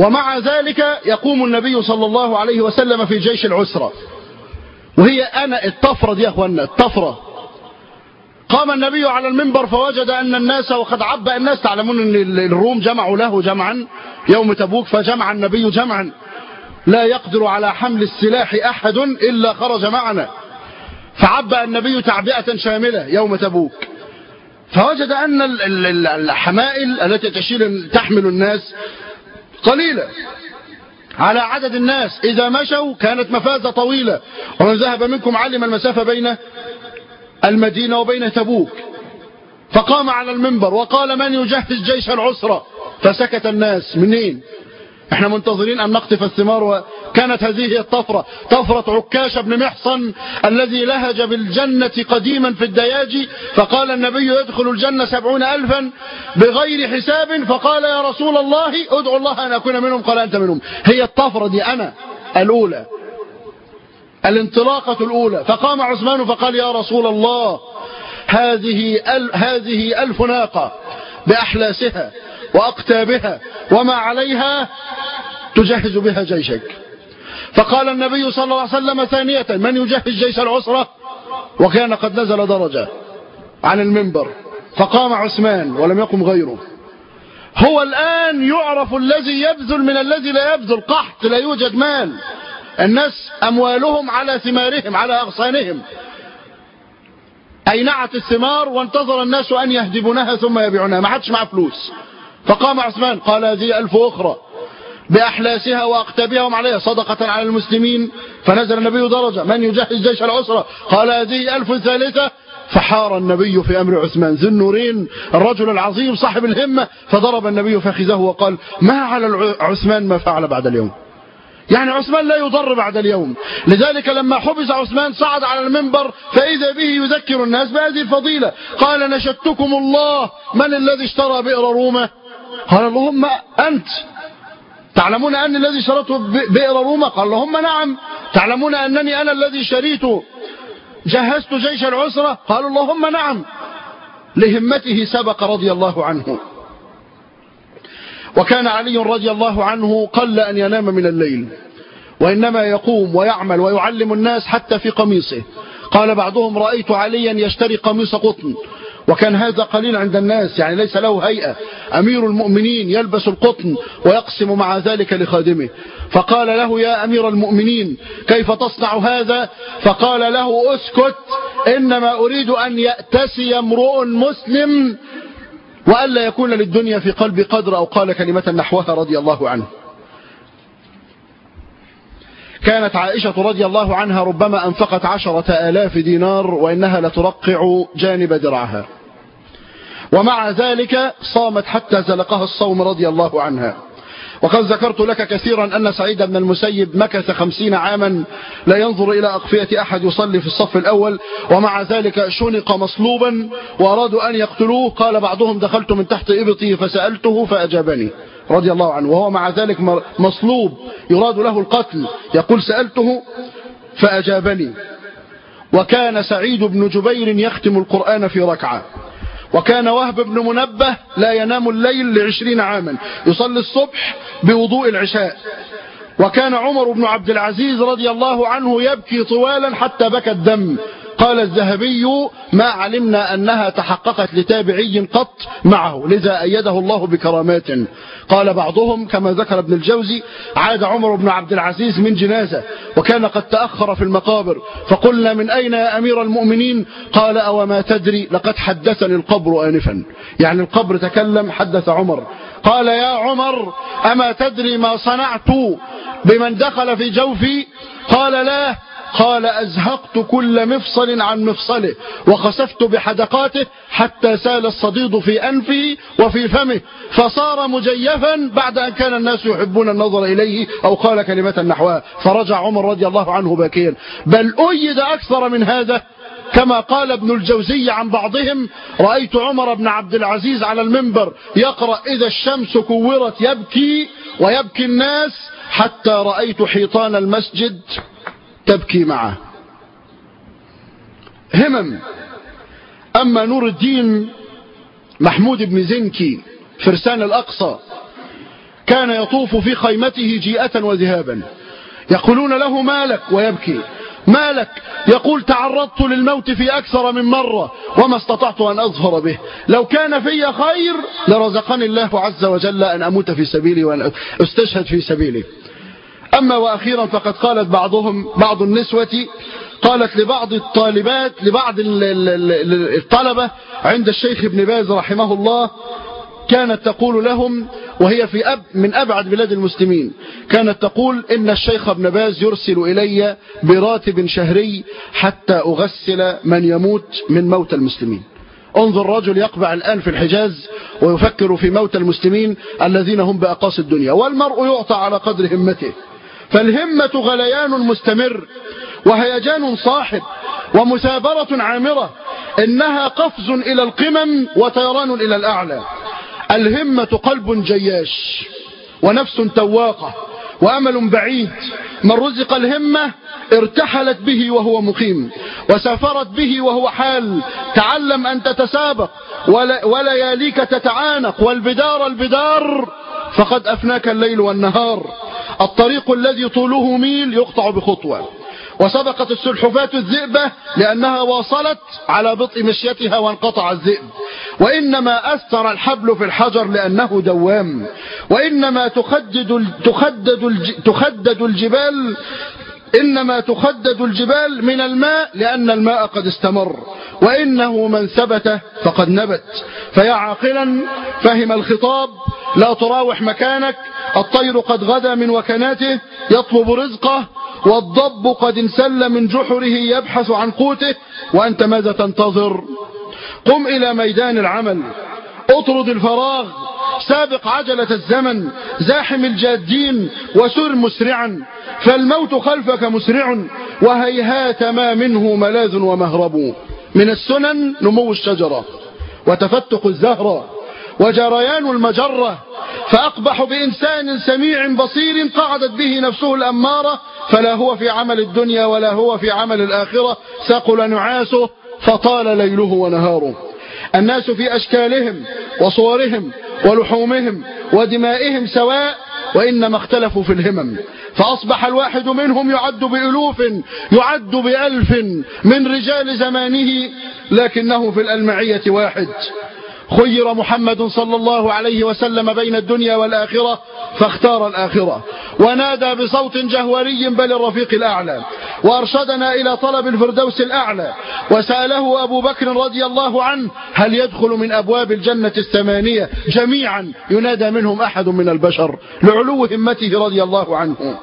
S1: ومع ذلك يقوم النبي صلى الله عليه وسلم في جيش العسرة، وهي أنا الطفرة دي يا أخوانا، الطفرة. قام النبي على المنبر فوجد أن الناس وقد عبأ الناس، تعلمون أن الروم جمعوا له جمعا يوم تبوك، فجمع النبي جمعا لا يقدر على حمل السلاح أحد إلا خرج معنا، فعبأ النبي تعبئة شاملة يوم تبوك، فوجد أن الحمائل التي تشيل تحمل الناس قليلة على عدد الناس، إذا مشوا كانت مفازة طويلة، ومن ذهب منكم علم المسافة بين المدينة وبين تبوك. فقام على المنبر وقال: من يجهز جيش العسرة؟ فسكت الناس. منين؟ احنا منتظرين أن نقطف الثمار. وكانت هذه هي الطفرة، طفرة عكاش بن محصن الذي لهج بالجنة قديما في الدياجي، فقال النبي: يدخل الجنة سبعون ألفا بغير حساب، فقال: يا رسول الله ادعو الله أن أكون منهم، قال: أنت منهم. هي الطفرة دي أنا الأولى، الانطلاقة الأولى. فقام عثمان فقال: يا رسول الله، هذه ال... هذه ألف ناقة بأحلاسها وأقتابها وما عليها تجهز بها جيشك. فقال النبي صلى الله عليه وسلم ثانية: من يجهز جيش العسرة؟ وكان قد نزل درجة عن المنبر، فقام عثمان ولم يقم غيره. هو الآن يعرف الذي يبذل من الذي لا يبذل، قحط، لا يوجد مال، الناس أموالهم على ثمارهم، على أغصانهم، أينعت الثمار وانتظر الناس أن يهدبونها ثم يبيعونها، ما حدش معه فلوس. فقام عثمان قال: هذه ألف أخرى بأحلاسها وأقتابها وما عليها صدقة على المسلمين. فنزل النبي درجة: من يجهز جيش العسرة؟ قال: هذه ألف ثالثة. فحار النبي في أمر عثمان ذي النورين الرجل العظيم صاحب الهمة، فضرب النبي فخذه وقال: ما على عثمان ما فعل بعد اليوم. يعني عثمان لا يضر بعد اليوم. لذلك لما حبس عثمان صعد على المنبر فإذا به يذكر الناس بهذه الفضيلة. قال: نشدتكم الله، من الذي اشترى بئر رومة؟ قال: اللهم أنت. تعلمون أني الذي اشتريته بئر رومة؟ قال: اللهم نعم. تعلمون أنني أنا الذي شريت جهزت جيش العسرة؟ قالوا: اللهم نعم. لهمته سبق رضي الله عنه. وكان علي رضي الله عنه قل أن ينام من الليل، وإنما يقوم ويعمل ويعلم الناس حتى في قميصه. قال بعضهم: رأيت عليا يشتري قميص قطن، وكان هذا قليل عند الناس، يعني ليس له هيئة. أمير المؤمنين يلبس القطن ويقسم مع ذلك لخادمه. فقال له: يا أمير المؤمنين كيف تصنع هذا؟ فقال له: اسكت، إنما أريد أن يأتسي امرؤ مسلم وألا يكون للدنيا في قلب قدر، أو قال كلمة نحوها رضي الله عنه. كانت عائشة رضي الله عنها ربما أنفقت عشرة آلاف دينار وإنها لترقع جانب درعها، ومع ذلك صامت حتى زلقها الصوم رضي الله عنها. وقد ذكرت لك كثيرا أن سعيد بن المسيب مكث خمسين عاما لا ينظر إلى أقفية أحد يصلي في الصف الأول، ومع ذلك شنق مصلوبا وأرادوا أن يقتلوه. قال بعضهم: دخلت من تحت إبطي فسألته فأجابني رضي الله عنه، وهو مع ذلك مصلوب يراد له القتل، يقول: سألته فأجابني. وكان سعيد بن جبير يختم القرآن في ركعة. وكان وهب بن منبه لا ينام الليل لعشرين عاما، يصلي الصبح بوضوء العشاء. وكان عمر بن عبد العزيز رضي الله عنه يبكي طوالا حتى بكى الدم. قال الذهبي: ما علمنا أنها تحققت لتابعي قط معه، لذا أيده الله بكرامات. قال بعضهم كما ذكر ابن الجوزي: عاد عمر بن عبد العزيز من جنازة وكان قد تأخر في المقابر، فقلنا: من أين يا أمير المؤمنين؟ قال: أو ما تدري لقد حدثني القبر آنفا، يعني القبر تكلم، حدث عمر. قال: يا عمر أما تدري ما صنعت بمن دخل في جوفي؟ قال: لا. قال: أزهقت كل مفصل عن مفصله وخسفت بحدقاته حتى سال الصديد في أنفه وفي فمه فصار مجيفا بعد أن كان الناس يحبون النظر إليه، أو قال كلمة نحوها. فرجع عمر رضي الله عنه باكيا. بل أيد أكثر من هذا، كما قال ابن الجوزي عن بعضهم: رأيت عمر بن عبد العزيز على المنبر يقرأ إذا الشمس كورت يبكي ويبكي الناس حتى رأيت حيطان المسجد تبكي معه. همم. أما نور الدين محمود بن زنكي فرسان الأقصى كان يطوف في خيمته جيئة وذهابا، يقولون له مالك ويبكي، مالك، يقول تعرضت للموت في أكثر من مرة وما استطعت أن أظفر به، لو كان في خير لرزقني الله عز وجل أن أموت في سبيلي وأن أستشهد في سبيلي. أما وأخيرا فقد قالت بعضهم بعض النسوة قالت لبعض الطالبات لبعض الطلبة عند الشيخ ابن باز رحمه الله، كانت تقول لهم وهي في أب من أبعد بلاد المسلمين، كانت تقول إن الشيخ ابن باز يرسل إلي براتب شهري حتى أغسل من يموت من موت المسلمين. انظر رجل يقبع الآن في الحجاز ويفكر في موت المسلمين الذين هم بأقاصي الدنيا، والمرء يعطى على قدر همته. فالهمة غليان مستمر وهيجان صاحب ومثابرة عامرة، إنها قفز إلى القمم وطيران إلى الأعلى. الهمة قلب جياش ونفس تواقة وأمل بعيد، من رزق الهمة ارتحلت به وهو مقيم وسافرت به وهو حال. تعلم أن تتسابق ولياليك تتعانق، والبدار البدار فقد أفناك الليل والنهار. الطريق الذي طوله ميل يقطع بخطوة، وسبقت السلحفاة الذئبة لأنها واصلت على بطء مشيتها وانقطع الذئب. وإنما أثر الحبل في الحجر لأنه دوام، وإنما تخدد تخدد تخدد الجبال إنما تخدد الجبال من الماء لأن الماء قد استمر، وإنه من ثبت فقد نبت. فيا عاقلا فهم الخطاب لا تراوح مكانك، الطير قد غدا من وكناته يطلب رزقه، والضب قد انسل من جحره يبحث عن قوته، وأنت ماذا تنتظر؟ قم إلى ميدان العمل، اطرد الفراغ، سابق عجلة الزمن، زاحم الجادين وسر مسرعا، فالموت خلفك مسرع وهيهات ما منه ملاذ ومهرب. من السنن نمو الشجرة وتفتق الزهرة وجريان المجرة، فأقبح بإنسان سميع بصير قعدت به نفسه الأمارة، فلا هو في عمل الدنيا ولا هو في عمل الآخرة، ثقل نعاسه فطال ليله ونهاره. الناس في أشكالهم وصورهم ولحومهم ودمائهم سواء، وإنما اختلفوا في الهمم، فأصبح الواحد منهم يعد بألوف يعد بألف من رجال زمانه، لكنه في الألمعية واحد. خير محمد صلى الله عليه وسلم بين الدنيا والآخرة فاختار الآخرة، ونادى بصوت جهوري بل الرفيق الأعلى، وأرشدنا إلى طلب الفردوس الأعلى. وسأله أبو بكر رضي الله عنه هل يدخل من أبواب الجنة الثمانية جميعا ينادى منهم أحد من البشر، لعلو همته رضي الله عنه.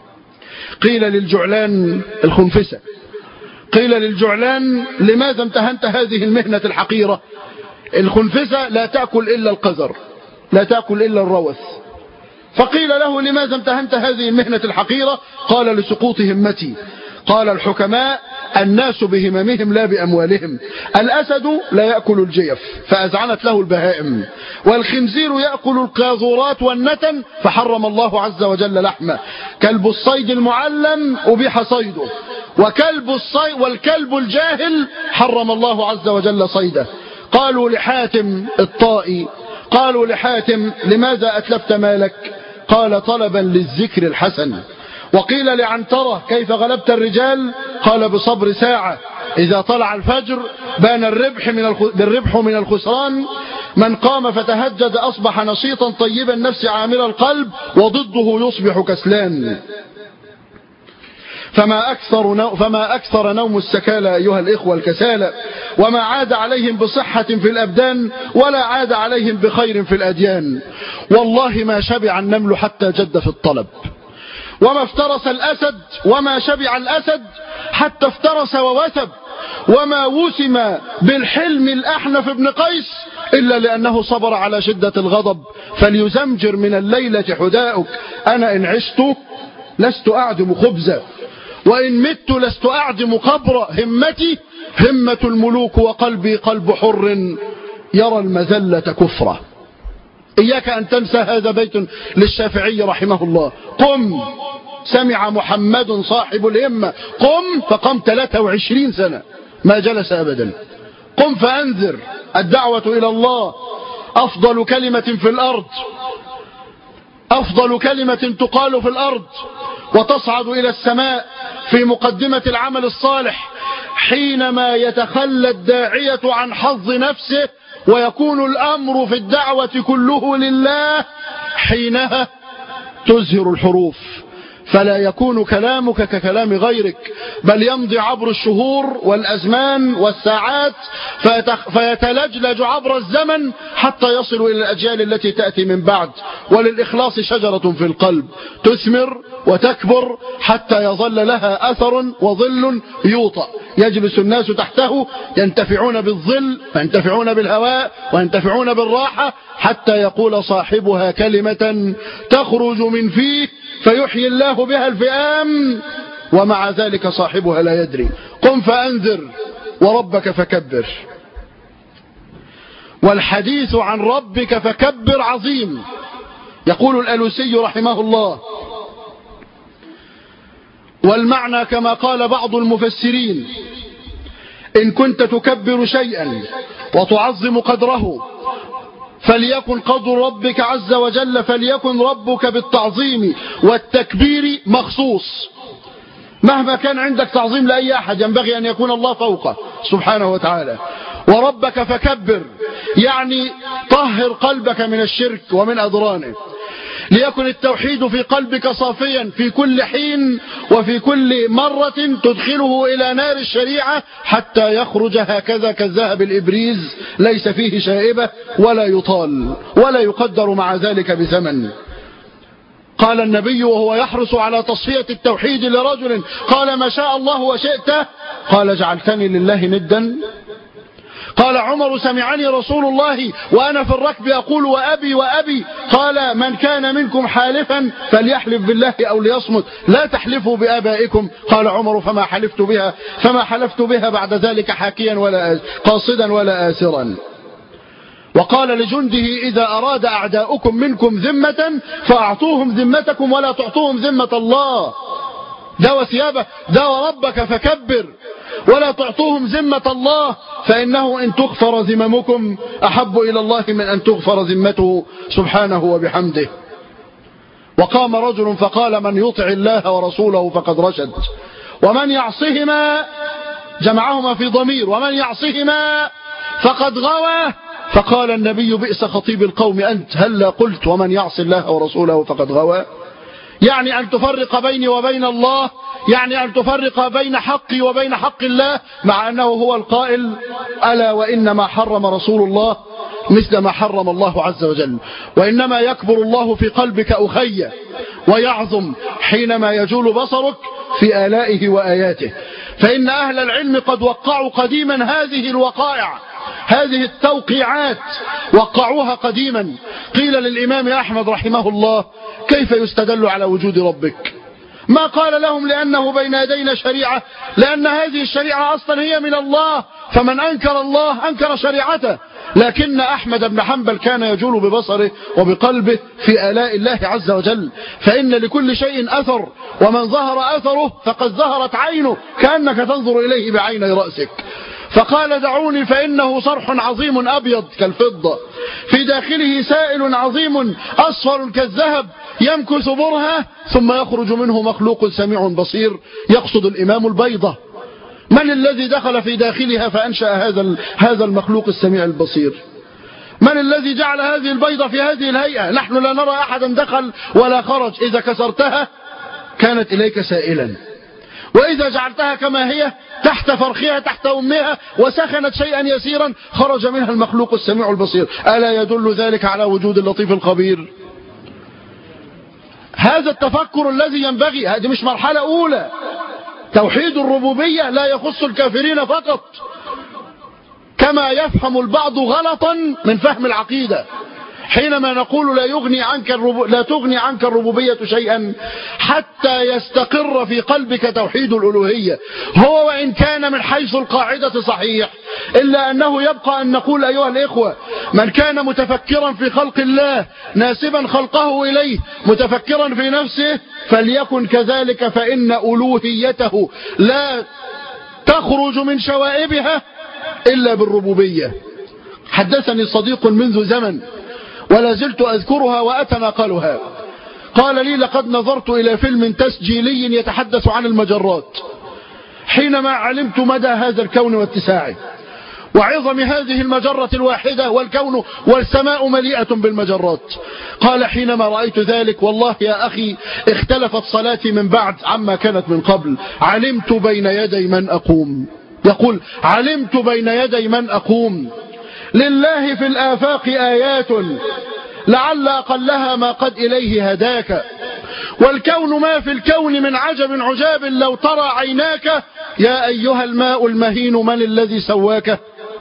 S1: قيل للجعلان الخنفسة قيل للجعلان لماذا امتهنت هذه المهنة الحقيرة؟ الخنفسة لا تأكل إلا القذر، لا تأكل إلا الروث. فقيل له لماذا امتهنت هذه المهنة الحقيرة؟ قال لسقوط همتي. قال الحكماء الناس بهممهم لا بأموالهم، الأسد لا يأكل الجيف فأزعنت له البهائم، والخنزير يأكل القاذورات والنتن فحرم الله عز وجل لحمه، كلب الصيد المعلم أبيح صيده، وكلب الصيد والكلب الجاهل حرم الله عز وجل صيده. قالوا لحاتم الطائي قالوا لحاتم لماذا أتلفت مالك؟ قال طلبا للذكر الحسن. وقيل لعنترة كيف غلبت الرجال؟ قال بصبر ساعة، إذا طلع الفجر بان الربح من بالربح من الخسران، من قام فتهجد أصبح نشيطا طيب النفس عامر القلب، وضده يصبح كسلان. فما أكثر, نو فما أكثر نوم السكالى أيها الإخوة الكسالى، وما عاد عليهم بصحة في الأبدان ولا عاد عليهم بخير في الأديان. والله ما شبع النمل حتى جد في الطلب، وما افترس الأسد وما شبع الأسد حتى افترس ووثب، وما وسم بالحلم الأحنف بن قيس إلا لأنه صبر على شدة الغضب. فليزمجر من الليلة حداؤك، أنا إن عشت لست أعدم خبزا، وإن مت لست أعدم قبر. همتي همة الملوك وقلبي قلب حر يرى المذلة كفرة. إياك أن تنسى هذا بيت للشافعي رحمه الله. قم، سمع محمد صاحب الهمة، قم، فقم ثلاثة وعشرين سنة ما جلس أبدا. قم فأنذر، الدعوة إلى الله أفضل كلمة في الأرض. أفضل كلمة تقال في الأرض وتصعد إلى السماء في مقدمة العمل الصالح حينما يتخلى الداعية عن حظ نفسه ويكون الأمر في الدعوة كله لله، حينها تزهر الحروف، فلا يكون كلامك ككلام غيرك، بل يمضي عبر الشهور والأزمان والساعات فيتلجلج عبر الزمن حتى يصل إلى الأجيال التي تأتي من بعد. وللإخلاص شجرة في القلب تثمر وتكبر حتى يظل لها أثر وظل يوطأ يجلس الناس تحته ينتفعون بالظل وينتفعون بالهواء وينتفعون بالراحة، حتى يقول صاحبها كلمة تخرج من فيه فيحيي الله بها الفئام، ومع ذلك صاحبها لا يدري. قم فأنذر وربك فكبر. والحديث عن ربك فكبر عظيم. يقول الألوسي رحمه الله: والمعنى كما قال بعض المفسرين: إن كنت تكبر شيئا وتعظم قدره فليكن قدر ربك عز وجل، فليكن ربك بالتعظيم والتكبير مخصوص. مهما كان عندك تعظيم لأي أحد ينبغي أن يكون الله فوقه سبحانه وتعالى. وربك فكبر يعني طهر قلبك من الشرك ومن أضرانه، ليكن التوحيد في قلبك صافيا في كل حين وفي كل مرة تدخله إلى نار الشريعة حتى يخرج هكذا كالذهب الإبريز ليس فيه شائبة ولا يطال ولا يقدر مع ذلك بثمن. قال النبي وهو يحرص على تصفية التوحيد لرجل قال: ما شاء الله وشئت، قال: جعلتني لله ندا؟ قال عمر: سمعني رسول الله وأنا في الركب أقول وأبي وأبي، قال: من كان منكم حالفا فليحلف بالله أو ليصمت، لا تحلفوا بآبائكم. قال عمر: فما حلفت بها فما حلفت بها بعد ذلك حاكيا ولا قاصدا ولا آسرا. وقال لجنده: إذا أراد أعداؤكم منكم ذمة فأعطوهم ذمتكم ولا تعطوهم ذمة الله. ده وثيابه ده وربك فكبر ولا تعطوهم ذمة الله، فإنه إن تغفر ذممكم أحب إلى الله من أن تغفر ذمته سبحانه وبحمده. وقام رجل فقال: من يطع الله ورسوله فقد رشد، ومن يعصهما، جمعهما في ضمير، ومن يعصهما فقد غوى. فقال النبي: بئس خطيب القوم أنت، هلا قلت ومن يعص الله ورسوله فقد غوى؟ يعني أن تفرق بيني وبين الله، يعني أن تفرق بين حقي وبين حق الله، مع أنه هو القائل: ألا وإنما حرم رسول الله مثل ما حرم الله عز وجل. وإنما يكبر الله في قلبك أخي ويعظم حينما يجول بصرك في آلائه وآياته. فإن أهل العلم قد وقعوا قديما هذه الوقائع، هذه التوقيعات وقعوها قديما. قيل للإمام أحمد رحمه الله: كيف يستدل على وجود ربك؟ ما قال لهم: لأنه بين يدينا شريعة، لأن هذه الشريعة أصلا هي من الله، فمن أنكر الله أنكر شريعته. لكن أحمد بن حنبل كان يجول ببصره وبقلبه في آلاء الله عز وجل، فإن لكل شيء أثر، ومن ظهر أثره فقد ظهرت عينه كأنك تنظر إليه بعيني رأسك. فقال: دعوني فإنه صرح عظيم أبيض كالفضة في داخله سائل عظيم أصفر كالذهب يمكث برهة ثم يخرج منه مخلوق سميع بصير. يقصد الإمام البيضة. من الذي دخل في داخلها فأنشأ هذا هذا المخلوق السميع البصير؟ من الذي جعل هذه البيضة في هذه الهيئة؟ نحن لا نرى أحدا دخل ولا خرج. إذا كسرتها كانت إليك سائلا، وإذا جعلتها كما هي تحت فرخها تحت أمها وسخنت شيئا يسيرا خرج منها المخلوق السميع البصير. ألا يدل ذلك على وجود اللطيف الخبير؟ هذا التفكر الذي ينبغي. هذه مش مرحلة أولى. توحيد الربوبية لا يخص الكافرين فقط، كما يفهم البعض غلطا من فهم العقيدة حينما نقول لا يغني عنك الربو... لا تغني عنك الربوبية شيئا حتى يستقر في قلبك توحيد الألوهية. هو وإن كان من حيث القاعدة صحيح، إلا أنه يبقى أن نقول أيها الإخوة: من كان متفكرا في خلق الله ناسبا خلقه إليه متفكرا في نفسه فليكن كذلك، فإن ألوهيته لا تخرج من شوائبها إلا بالربوبية. حدثني صديق منذ زمن ولا زلت أذكرها وأتناقلها. قال لي لقد نظرت إلى فيلم تسجيلي يتحدث عن المجرات حينما علمت مدى هذا الكون واتساعه وعظم هذه المجرة الواحدة والكون والسماء مليئة بالمجرات. قال حينما رأيت ذلك والله يا أخي اختلفت صلاتي من بعد عما كانت من قبل. علمت بين يدي من أقوم. يقول علمت بين يدي من أقوم. لله في الآفاق آيات لعل أقلها ما قد إليه هداك. والكون ما في الكون من عجب عجاب لو ترى عيناك. يا أيها الماء المهين من الذي سواك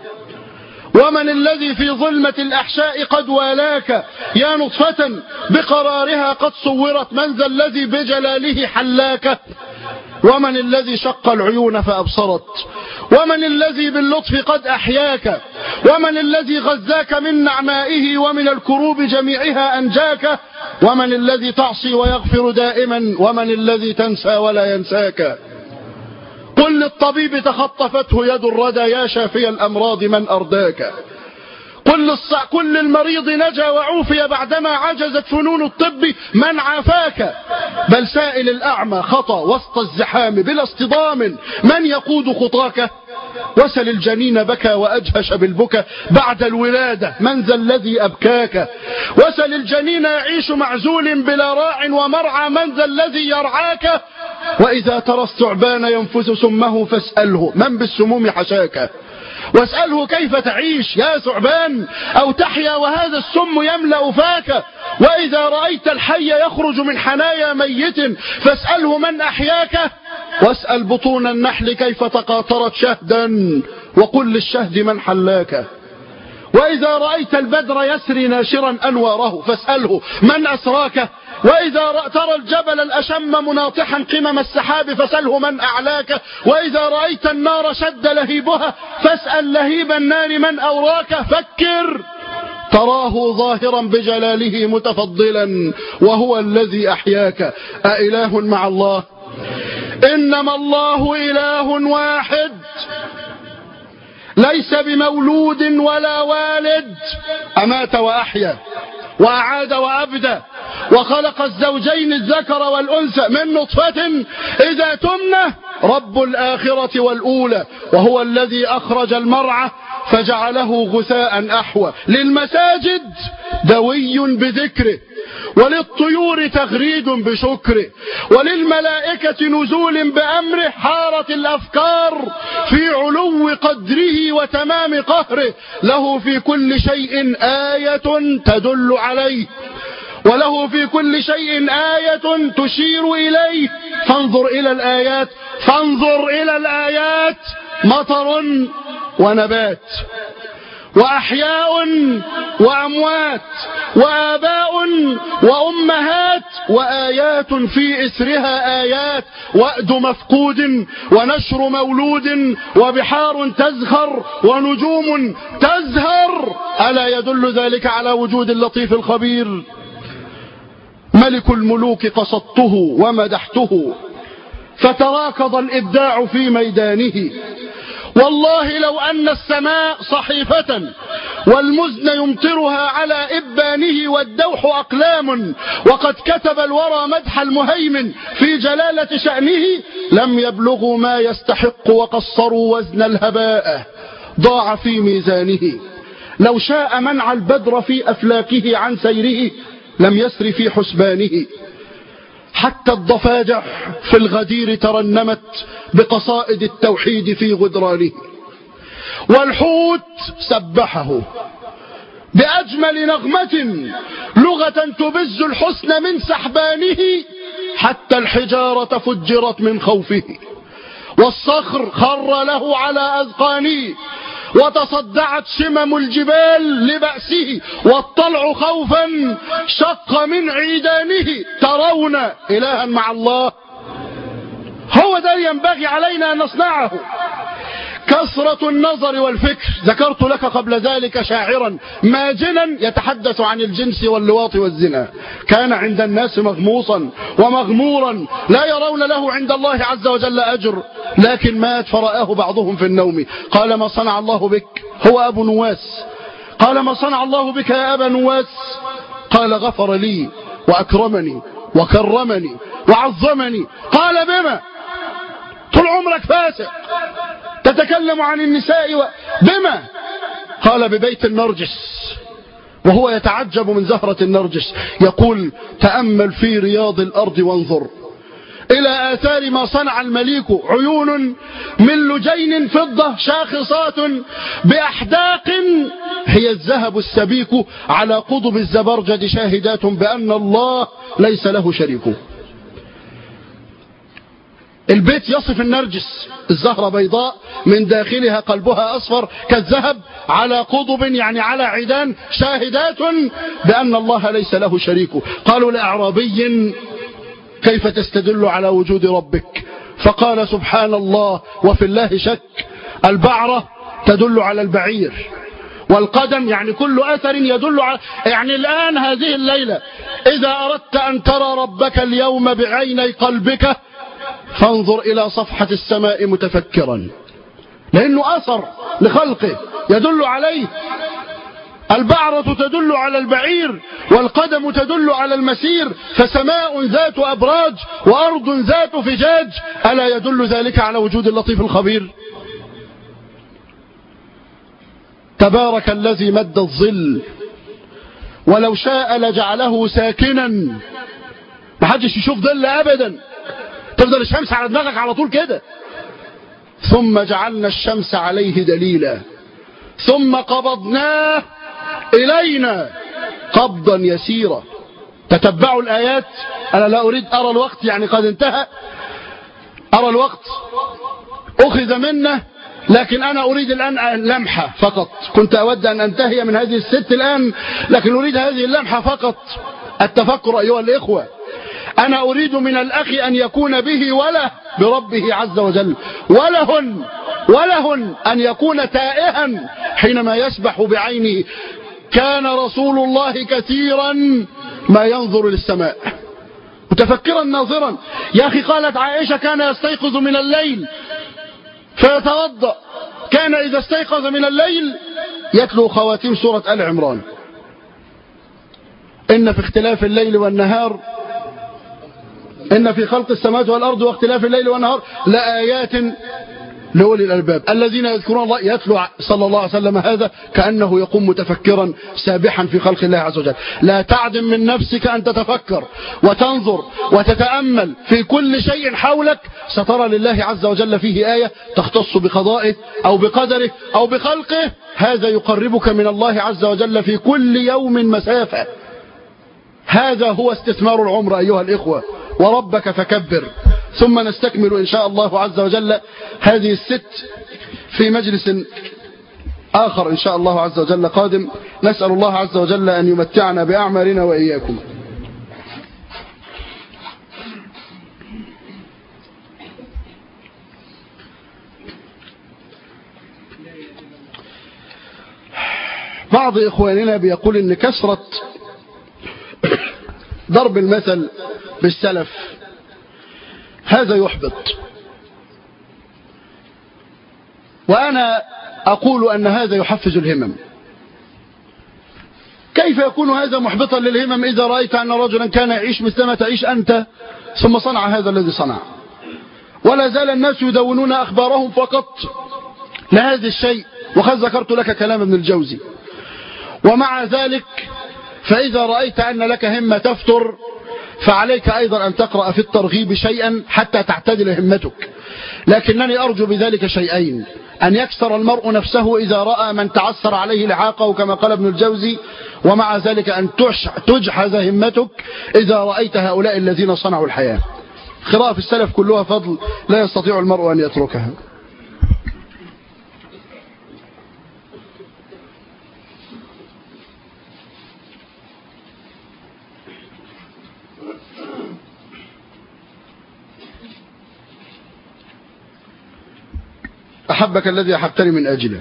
S1: ومن الذي في ظلمة الأحشاء قد والاك. يا نطفة بقرارها قد صورت من ذا الذي بجلاله حلاك. ومن الذي شق العيون فأبصرت ومن الذي باللطف قد أحياك. ومن الذي غزاك من نعمائه ومن الكروب جميعها أنجاك. ومن الذي تعصي ويغفر دائما ومن الذي تنسى ولا ينساك. قل للطبيب تخطفته يد الردى يا شافي الأمراض من أرداك. قل للصع... كل المريض نجا وعوفي بعدما عجزت فنون الطب من عافاك. بل سائل الأعمى خطى وسط الزحام بلا اصطدام من يقود خطاك. وسل الجنين بكى وأجهش بالبكى بعد الولادة من ذا الذي أبكاك. وسل الجنين يعيش معزول بلا راع ومرعى من ذا الذي يرعاك. وإذا ترى الثعبان ينفث سمه فاسأله من بالسموم حشاك. واسأله كيف تعيش يا ثعبان أو تحيا وهذا السم يملأ فاك. وإذا رأيت الحي يخرج من حنايا ميت فاسأله من أحياك. واسأل بطون النحل كيف تقاطرت شهدا وقل للشهد من حلاك. وإذا رأيت البدر يسري ناشرا أنواره فاسأله من أسراك. وإذا ترى الجبل الأشم مناطحا قمم السحاب فاسأله من أعلاك. وإذا رأيت النار شد لهيبها فاسأل لهيب النار من أوراك. فكر تراه ظاهرا بجلاله متفضلا وهو الذي أحياك. أإله مع الله؟ إنما الله إله واحد ليس بمولود ولا والد. أمات وأحيا وأعاد وأبدى وخلق الزوجين الذكر والأنثى من نطفة إذا تمنى رب الآخرة والأولى. وهو الذي أخرج المرعى فجعله غثاء أحوى. للمساجد دوي بذكره وللطيور تغريد بشكره وللملائكة نزول بأمره. حارت الأفكار في علو قدره وتمام قهره. له في كل شيء آية تدل عليه وله في كل شيء آية تشير إليه. فانظر إلى الآيات فانظر إلى الآيات مطر ونبات وأحياء وأموات وآباء وأمهات وآيات في إسرها آيات. وأد مفقود ونشر مولود وبحار تزخر ونجوم تزهر. ألا يدل ذلك على وجود اللطيف الخبير؟ ملك الملوك قصدته ومدحته فتراكض الإبداع في ميدانه. والله لو أن السماء صحيفة والمزن يمطرها على إبانه والدوح أقلام وقد كتب الورى مدح المهيمن في جلالة شأنه لم يبلغوا ما يستحق وقصروا وزن الهباء ضاع في ميزانه. لو شاء منع البدر في أفلاكه عن سيره لم يسر في حسبانه. حتى الضفادع في الغدير ترنمت بقصائد التوحيد في غدرانه. والحوت سبحه بأجمل نغمة لغة تبز الحسن من سحبانه. حتى الحجارة فجرت من خوفه والصخر خر له على أذقانه وتصدعت شمم الجبال لبأسه والطلع خوفا شق من عيدانه. ترون إلها مع الله؟ هو ده ينبغي علينا أن نصنعه. كثرة النظر والفكر. ذكرت لك قبل ذلك شاعرا ماجنا يتحدث عن الجنس واللواط والزنا. كان عند الناس مغموصا ومغمورا لا يرون له عند الله عز وجل أجر، لكن مات فرآه بعضهم في النوم. قال ما صنع الله بك؟ هو أبو نواس. قال ما صنع الله بك يا أبا نواس؟ قال غفر لي وأكرمني وكرمني وعظمني. قال بما؟ طول عمرك فاسق تتكلم عن النساء و... بما؟ قال ببيت النرجس، وهو يتعجب من زهرة النرجس. يقول تأمل في رياض الأرض وانظر إلى آثار ما صنع المليك، عيون من لجين فضة شاخصات بأحداق هي الذهب السبيك، على قضب الزبرجد شاهدات بأن الله ليس له شريك. البيت يصف النرجس، الزهرة بيضاء من داخلها قلبها أصفر كالذهب، على قضب يعني على عيدان شاهدات بأن الله ليس له شريك. قالوا لأعرابي كيف تستدل على وجود ربك؟ فقال سبحان الله وفي الله شك. البعرة تدل على البعير، والقدم يعني كل أثر يدل على، يعني الآن هذه الليلة إذا أردت أن ترى ربك اليوم بعيني قلبك فانظر إلى صفحة السماء متفكرا، لأنه أثر لخلقه يدل عليه. البعرة تدل على البعير، والقدم تدل على المسير، فسماء ذات أبراج وأرض ذات فجاج، ألا يدل ذلك على وجود اللطيف الخبير؟ تبارك الذي مد الظل ولو شاء لجعله ساكنا، ما حدش يشوف ظل أبدا، تفضل الشمس على دماغك على طول كده. ثم جعلنا الشمس عليه دليلا ثم قبضناه إلينا قبضا يسيرا. تتبعوا الآيات. أنا لا أريد أرى الوقت، يعني قد انتهى، أرى الوقت أخذ منه، لكن أنا أريد الآن لمحة فقط. كنت أود أن أنتهي من هذه الست الآن، لكن أريد هذه اللمحة فقط، التفكر أيها الإخوة. أنا أريد من الأخ أن يكون به وله بربه عز وجل، وله وله أن يكون تائها حينما يسبح بعينه. كان رسول الله كثيرا ما ينظر للسماء متفكرا ناظرا. يا أخي قالت عائشة كان يستيقظ من الليل فيتوضأ، كان إذا استيقظ من الليل يتلو خواتيم سورة آل عمران. إن في اختلاف الليل والنهار إن في خلق السماوات والأرض واختلاف الليل والنهار لآيات لأولي الألباب الذين يذكرون الله. يتلو صلى الله عليه وسلم هذا كأنه يقوم متفكرا سابحا في خلق الله عز وجل. لا تعدم من نفسك أن تتفكر وتنظر وتتأمل في كل شيء حولك، سترى لله عز وجل فيه آية تختص بقضائه أو بقدره أو بخلقه. هذا يقربك من الله عز وجل في كل يوم مسافة. هذا هو استثمار العمر أيها الإخوة. وربك فكبر. ثم نستكمل إن شاء الله عز وجل هذه الست في مجلس آخر إن شاء الله عز وجل قادم. نسأل الله عز وجل أن يمتعنا بأعمالنا وإياكم. بعض إخواننا بيقول إن كثرة ضرب المثل بالسلف هذا يحبط، وأنا أقول أن هذا يحفز الهمم. كيف يكون هذا محبطا للهمم إذا رأيت أن رجلا كان يعيش مثلما تعيش أنت ثم صنع هذا الذي صنع؟ ولا زال الناس يدونون أخبارهم فقط لهذا الشيء. وقد ذكرت لك كلام ابن الجوزي. ومع ذلك فإذا رأيت أن لك همة تفتر فعليك أيضا أن تقرأ في الترغيب شيئا حتى تعتدل همتك. لكنني أرجو بذلك شيئين: أن يكسر المرء نفسه إذا رأى من تعثر عليه لحاقه كما قال ابن الجوزي، ومع ذلك أن تجحز همتك إذا رأيت هؤلاء الذين صنعوا الحياة. قراءة في السلف كلها فضل لا يستطيع المرء أن يتركها. أحبك الذي أحبتني من أجله.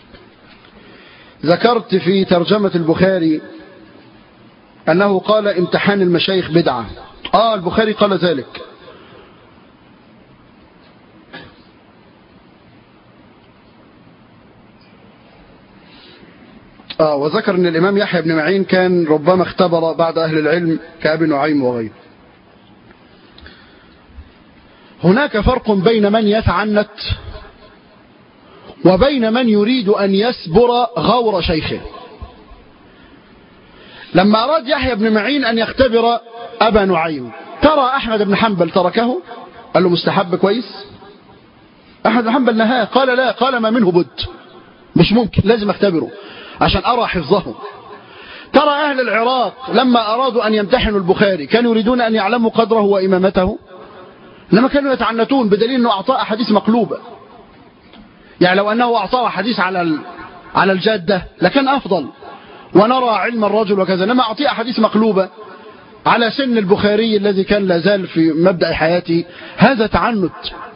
S1: ذكرت في ترجمة البخاري أنه قال امتحان المشايخ بدعة. آه البخاري قال ذلك. آه وذكر أن الإمام يحيى بن معين كان ربما اختبر بعض أهل العلم كأبي نعيم وغيره. هناك فرق بين من يتعنت وبين من يريد أن يسبر غور شيخه. لما أراد يحيى بن معين أن يختبر أبا نعيم، ترى أحمد بن حنبل تركه؟ قال له مستحب كويس. أحمد بن حنبل نهاه، قال لا، قال ما منه بد، مش ممكن، لازم اختبره عشان أرى حفظه. ترى أهل العراق لما أرادوا أن يمتحنوا البخاري كانوا يريدون أن يعلموا قدره وإمامته، إنما كانوا يتعنتون، بدليل أنه أعطاه أحاديث مقلوبة. يعني لو أنه أعطاه حديث على على الجادة لكان أفضل ونرى علم الرجل وكذا، إنما أعطيه أحاديث مقلوبة على سن البخاري الذي كان لازال في مبدأ حياته، هذا تعنت.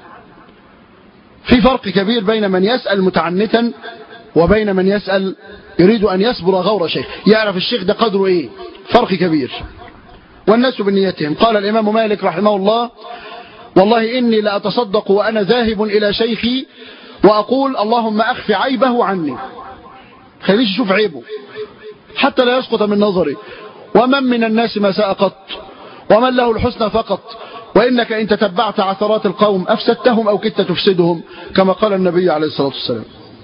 S1: في فرق كبير بين من يسأل متعنتا وبين من يسأل يريد أن يصبر غور شيخ، يعرف الشيخ ده قدره إيه، فرق كبير. والناس بنيتهم. قال الإمام مالك رحمه الله: والله إني لأتصدق وأنا ذاهب إلى شيخي وأقول اللهم أخفي عيبه عني، خليش يشوف عيبه حتى لا يسقط من نظري، ومن من الناس ما ساء قط، ومن له الحسنى فقط، وإنك إن تتبعت عثرات القوم أفسدتهم أو كدت تفسدهم، كما قال النبي عليه الصلاة والسلام.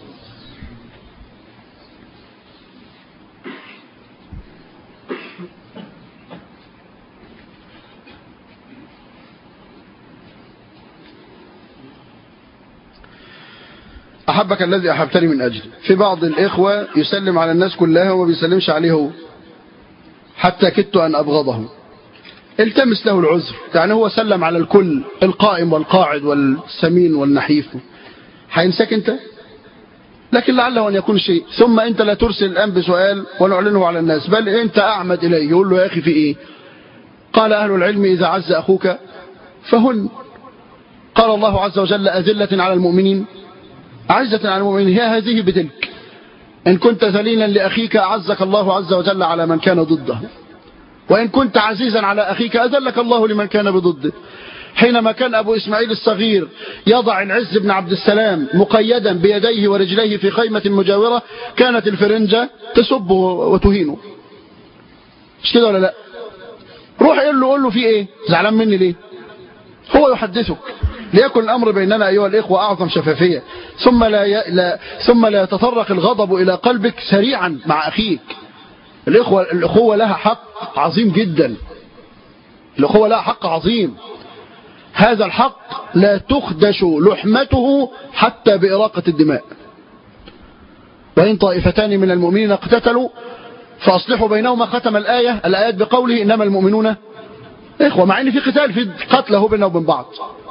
S1: أحبك الذي أحبتني من أجله. في بعض الإخوة يسلم على الناس كلها وما بيسلمش عليه هو، حتى كدت أن أبغضه. التمس له العذر، يعني هو سلم على الكل، القائم والقاعد والسمين والنحيف، هينساك أنت؟ لكن لعله أن يكون شيء. ثم أنت لا ترسل الآن بسؤال ونعلنه على الناس، بل أنت أعمد إليه، يقول له يا أخي في إيه؟ قال أهل العلم: إذا عز أخوك فهن. قال الله عز وجل: أذلة على المؤمنين عزة على المؤمنين، هي هذه بتلك. إن كنت ذليلا لأخيك أعزك الله عز وجل على من كان ضده، وإن كنت عزيزا على أخيك أذلك الله لمن كان بضده. حينما كان أبو إسماعيل الصغير يضع العز بن عبد السلام مقيدا بيديه ورجليه في خيمة مجاورة، كانت الفرنجة تسبه وتهينه، مش كده ولا لا؟ روح قل له قل له في إيه؟ زعلان مني ليه؟ هو يحدثك. ليكن الأمر بيننا أيها الإخوة أعظم شفافية، ثم لا, ي... لا ثم لا يتطرق الغضب إلى قلبك سريعا مع أخيك. الإخوة الأخوة لها حق عظيم جدا، الأخوة لها حق عظيم. هذا الحق لا تخدش لحمته حتى بإراقة الدماء. وإن طائفتان من المؤمنين اقتتلوا فأصلحوا بينهما، ختم الآية الآيات بقوله إنما المؤمنون إخوة، مع إن في قتال، في قتله بينه وبين بعض.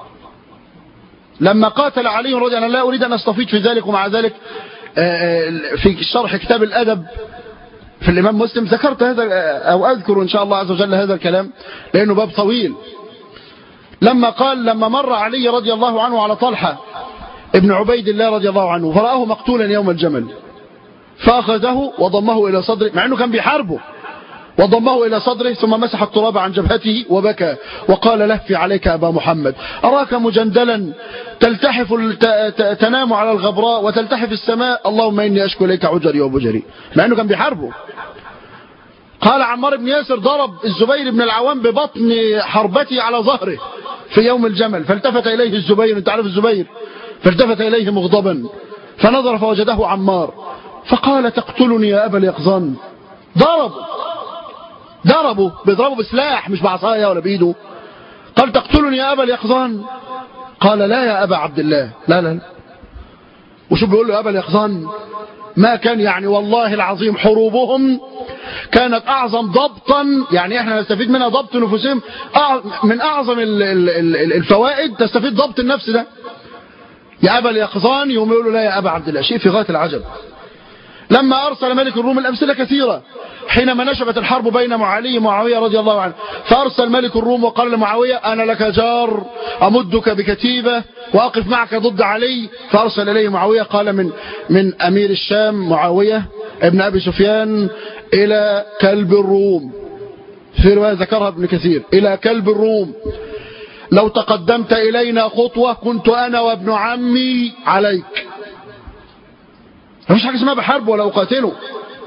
S1: لما قاتل علي رضي الله عنه، لا أريد أن أستفيد في ذلك، ومع ذلك في شرح كتاب الأدب في الإمام مسلم ذكرت هذا، أو أذكر إن شاء الله عز وجل هذا الكلام لأنه باب طويل. لما قال لما مر علي رضي الله عنه على طلحة ابن عبيد الله رضي الله عنه فرآه مقتولا يوم الجمل، فأخذه وضمه إلى صدره، مع أنه كان بيحاربه، وضمه إلى صدره ثم مسح التراب عن جبهته وبكى وقال: لهفي عليك أبا محمد، أراك مجندلا تلتحف تنام على الغبراء وتلتحف السماء، اللهم إني أشكو إليك عجري وبجري، مع أنه كان بيحاربه. قال عمار بن ياسر: ضرب الزبير بن العوام ببطن حربتي على ظهره في يوم الجمل، فالتفت إليه الزبير، أنت عارف الزبير، فالتفت إليه مغضبا، فنظر فوجده عمار، فقال: تقتلني يا أبا اليقظان. ضرب ضربوا بيضربوا بسلاح مش بعصايه ولا بإيده. قال: تقتلني يا أبا اليقظان؟ قال: لا يا أبا عبد الله، لا لا. وشو بيقول له يا أبا اليقظان؟ ما كان يعني والله العظيم حروبهم كانت أعظم ضبطا، يعني احنا نستفيد منها ضبط نفوسهم، من أعظم الفوائد تستفيد ضبط النفس ده. يا أبا اليقظان، يوم يقول له لا يا أبا عبد الله، شيء في غاية العجب. لما أرسل ملك الروم، الأمثلة كثيرة، حينما نشبت الحرب بين علي ومعاوية رضي الله عنه، فأرسل ملك الروم وقال لمعاوية: أنا لك جار أمدك بكتيبة وأقف معك ضد علي. فأرسل إليه معاوية، قال من من أمير الشام معاوية ابن أبي سفيان إلى كلب الروم، في رواية ذكرها ابن كثير، إلى كلب الروم: لو تقدمت إلينا خطوة كنت أنا وابن عمي عليك. مفيش حاجة اسمها بحرب ولا أقاتله،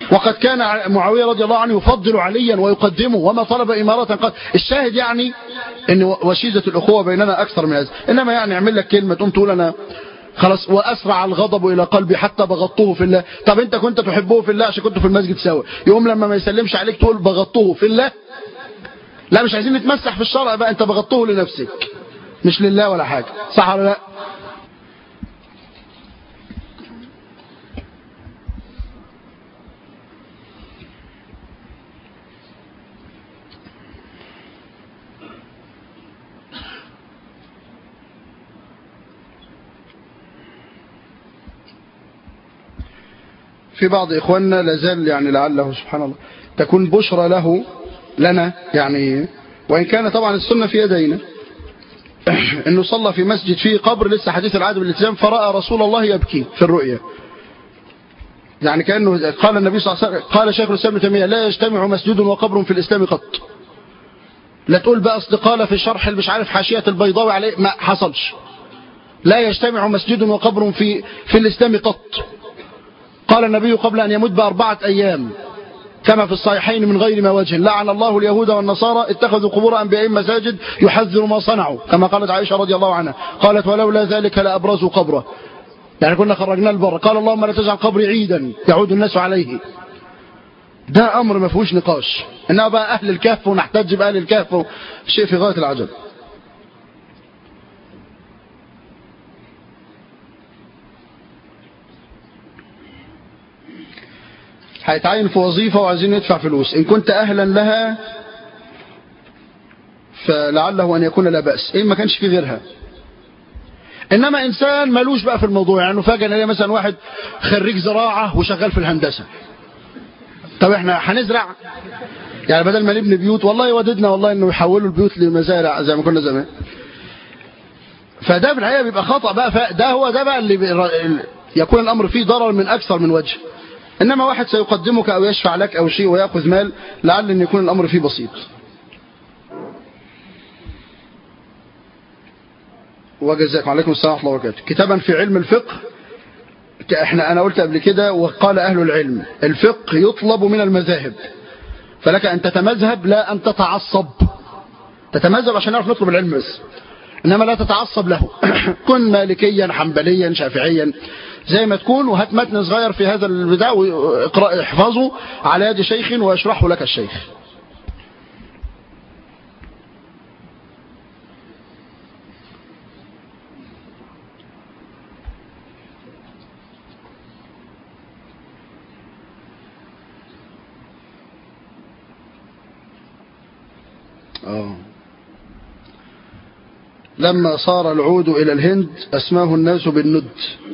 S1: وقد كان معاوية رضي الله عنه يفضل عليا ويقدمه وما طلب إمارة قد. الشاهد يعني ان وشيزة الأخوة بيننا أكثر من هذا. إنما يعني اعمل لك كلمة تقوم تقول أنا خلاص وأسرع الغضب إلى قلبي حتى بغضته في الله. طب أنت كنت تحبه في الله عشان كنت في المسجد سوا، يقوم لما ما يسلمش عليك تقول بغضته في الله؟ لا مش عايزين نتمسح في الشرع بقى، أنت بغضته لنفسك مش لله ولا حاجة، صح ولا لا؟ في بعض إخواننا لازال يعني لعله سبحان الله تكون بشرى له لنا يعني، وإن كان طبعا السنة في يدينا، إنه صلى في مسجد فيه قبر لسه حديث العهد بالالتزام فرأى رسول الله يبكي في الرؤيا. يعني كأنه قال النبي صلى الله عليه وسلم، قال شيخ الإسلام ابن تيمية لا يجتمع مسجد وقبر في الإسلام قط. لا تقول بقى أصل قال في شرح مش عارف حاشية البيضاوي عليه، ما حصلش. لا يجتمع مسجد وقبر في في الإسلام قط. قال النبي قبل أن يمت بأربعة أيام كما في الصحيحين من غير ما وجه، لعن الله اليهود والنصارى اتخذوا قبور أنبيائهم مساجد يحذر ما صنعوا، كما قالت عائشة رضي الله عنها قالت ولولا ذلك لأبرزوا قبره، يعني كنا خرجنا البر. قال اللهم لا تجعل قبري عيدا يعود الناس عليه. ده أمر ما فيهوش نقاش. إنما بقى أهل الكهف ونحتج بأهل الكهف شيء في غاية العجب. هيتعين في وظيفة وعايزين يدفع فلوس، إن كنت أهلا لها فلعله أن يكون لا بأس، إن ما كانش في غيرها. إنما إنسان ملوش بقى في الموضوع، يعني فاجأ إن مثلا واحد خريج زراعة وشغال في الهندسة، طب إحنا هنزرع يعني بدل ما نبني بيوت؟ والله وددنا والله إنه يحولوا البيوت لمزارع زي ما كنا زمان. فده في الحقيقة بيبقى خطأ بقى، ده هو ده بقى اللي يكون الأمر فيه ضرر من أكثر من وجه. إنما واحد سيقدمك أو يشفع لك أو شيء ويأخذ مال، لعل أن يكون الأمر فيه بسيط. وجزاكم عليكم السلام ورحمة الله وبركاته. كتابا في علم الفقه، احنا أنا قلت قبل كده وقال أهل العلم الفقه يطلب من المذاهب، فلك أن تتمذهب لا أن تتعصب. تتمذهب عشان نعرف نطلب العلم بس، إنما لا تتعصب له. كن مالكيا حنبليا شافعيا زي ما تكون، وهات متن صغير في هذا البداع واقرأ احفظه على يد شيخ ويشرحه لك الشيخ. آه. لما صار العود إلى الهند أسماه الناس بالند.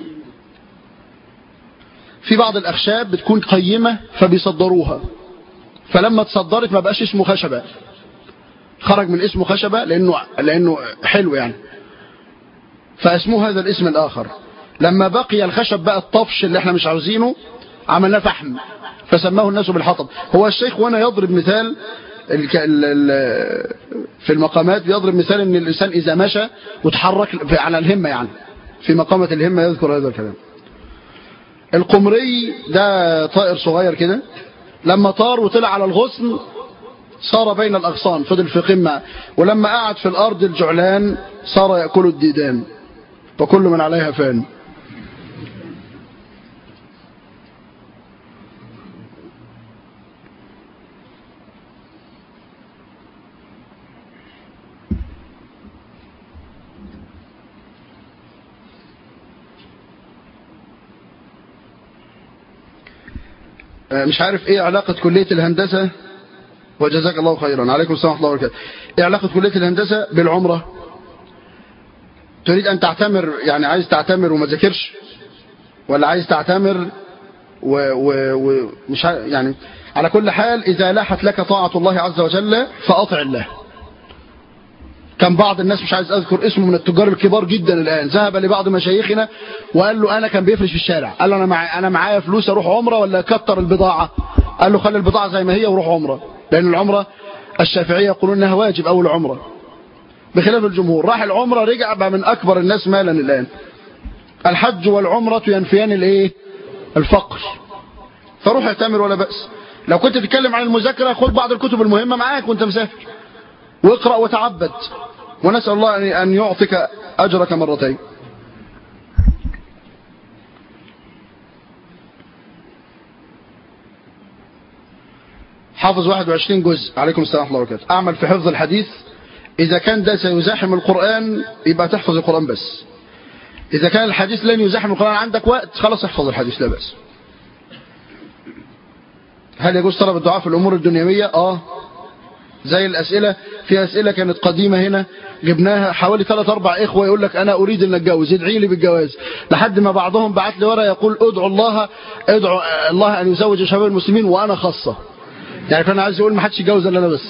S1: في بعض الأخشاب بتكون قيمة فبيصدروها، فلما تصدرت ما بقاش اسمه خشبة، خرج من اسمه خشبة لأنه, لأنه حلو يعني، فاسمه هذا الاسم الآخر. لما بقي الخشب بقى الطفش اللي احنا مش عاوزينه عملناه فحم فسماه الناس بالحطب. هو الشيخ وانا يضرب مثال في المقامات، بيضرب مثال ان الإنسان إذا مشى وتحرك على الهمة، يعني في مقامة الهمة يذكر هذا الكلام. القمري ده طائر صغير كده، لما طار وطلع على الغصن صار بين الأغصان، فضل في قمة، ولما قعد في الأرض الجعلان صار يأكل الديدان، وكل من عليها فان. مش عارف ايه علاقة كلية الهندسة، وجزاك الله خيرا. عليكم السلام ورحمة الله وبركاته. ايه علاقة كلية الهندسة بالعمرة؟ تريد ان تعتمر، يعني عايز تعتمر وما تذاكرش، ولا عايز تعتمر ومش و... يعني على كل حال إذا لاحت لك طاعة الله عز وجل فأطع الله. كان بعض الناس، مش عايز أذكر اسمه، من التجار الكبار جدا الآن، ذهب لبعض مشايخنا وقال له أنا كان بيفرش في الشارع، قال له أنا مع... أنا معايا فلوس أروح عمرة ولا كتر البضاعة؟ قال له خلي البضاعة زي ما هي وروح عمرة، لأن العمرة الشافعية يقولون أنها واجب أول عمرة بخلاف الجمهور. راح العمرة رجع بقى من أكبر الناس مالا الآن. الحج والعمرة ينفيان الايه؟ الفقر. فروح اعتمر ولا بأس. لو كنت تتكلم عن المذاكرة خد بعض الكتب المهمة معاك وانت مسافر واقرأ وتعبد، ونسأل الله أن يعطيك أجرك مرتين. حافظ واحد وعشرين جزء، عليكم السلام ورحمة الله وبركاته. أعمل في حفظ الحديث. إذا كان ده سيزاحم القرآن يبقى تحفظ القرآن بس. إذا كان الحديث لن يزاحم القرآن عندك وقت خلاص احفظ الحديث لا بأس. هل يجوز طلب الدعاء في الأمور الدنيوية؟ آه زي الأسئلة، في أسئلة كانت قديمة هنا جبناها حوالي ثلاث أربع إخوة يقول لك أنا أريد أن أتجوز ادعي لي بالجواز، لحد ما بعضهم بعت لي ورقة يقول ادعو الله ادعو الله أن يزوج شباب المسلمين وأنا خاصة. يعني كان عايز يقول ما حدش يتجوز إلا أنا بس.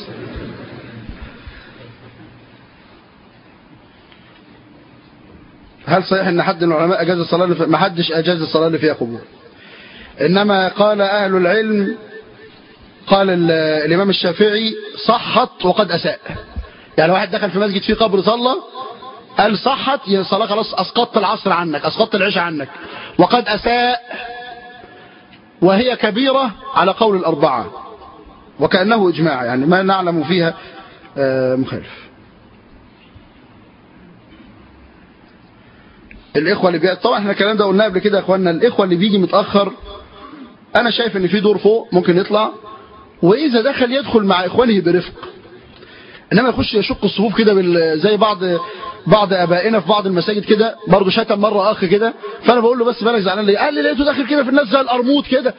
S1: هل صحيح ان حد من العلماء اجاز الصلاه اللي ما حدش اجاز الصلاه اللي فيها قبور، انما قال اهل العلم، قال الامام الشافعي صحت وقد اساء. يعني واحد دخل في مسجد فيه قبر صلى قال صحت يا صلاه خلاص اسقطت العصر عنك اسقطت العشاء عنك، وقد اساء وهي كبيره على قول الاربعه وكانه اجماع، يعني ما نعلم فيها مخالف. الإخوة اللي بي... طبعا احنا الكلام ده قلناه قبل كده يا اخوانا. الإخوة اللي بيجي متأخر أنا شايف إن في دور فوق ممكن يطلع، وإذا دخل يدخل مع إخوانه برفق، إنما يخش يشق الصفوف كده بال... زي بعض بعض أبائنا في بعض المساجد كده برضه شتم مرة أخ كده، فأنا بقول له بس بالك زعلان ليه؟ قال لي لقيته داخل كده في الناس زي القرموط كده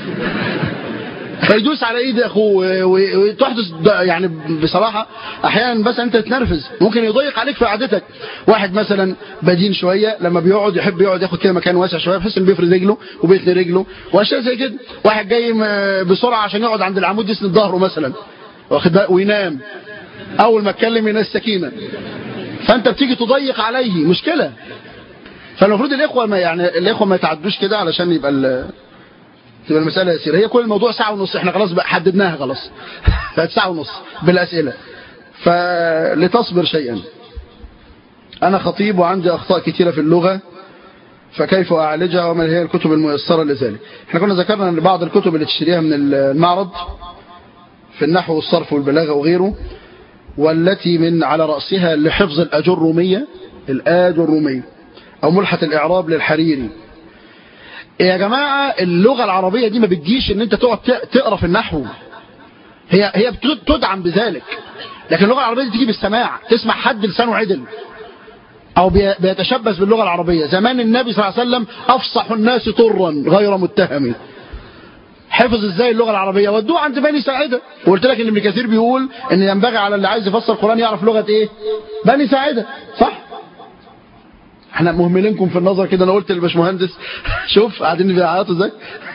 S1: فيدوس على ايد اخوه وتحدث يعني بصراحة احيانا بس انت تتنرفز، ممكن يضيق عليك في قعدتك. واحد مثلا بدين شوية لما بيقعد يحب يقعد ياخد كده مكان واسع شوية بحيث انه بيفرد رجله وبيثني رجله واشياء زي كده. واحد جاي بسرعة عشان يقعد عند العمود يسند ظهره مثلا واخد بالك وينام، اول ما اتكلم ينام السكينة، فانت بتيجي تضيق عليه مشكلة. فالمفروض الاخوة ما يعني الاخوة ما يتعدوش كده علشان يبقى ال تبقى المسألة يسيرة. هي كل الموضوع ساعة ونص، احنا خلاص بقى حددناها خلاص بقت ساعة ونص بالأسئلة، فلتصبر شيئا. أنا خطيب وعندي أخطاء كثيرة في اللغة فكيف أعالجها وما هي الكتب الميسرة لذلك؟ احنا كنا ذكرنا أن بعض الكتب اللي تشتريها من المعرض في النحو والصرف والبلاغة وغيره، والتي من على رأسها لحفظ الأجرومية الأجرومية أو ملحة الإعراب للحريري. يا جماعة اللغة العربية دي ما بتجيش ان انت تقعد تقرأ في النحو، هي هي بتدعم بذلك، لكن اللغة العربية دي تيجي بالسماع، تسمع حد لسانه عدل او بيتشبث باللغة العربية. زمان النبي صلى الله عليه وسلم افصح الناس طرا غير متهم، حفظ ازاي اللغة العربية؟ ودوه عند بني ساعدة. وقلت لك ان ابن كثير بيقول ان ينبغي على اللي عايز يفسر القرآن يعرف لغة ايه؟ بني ساعدة، صح؟ احنا مهملينكم في النظر كده. انا قلت للباشمهندس شوف قاعدين بيعيطوا ازاي.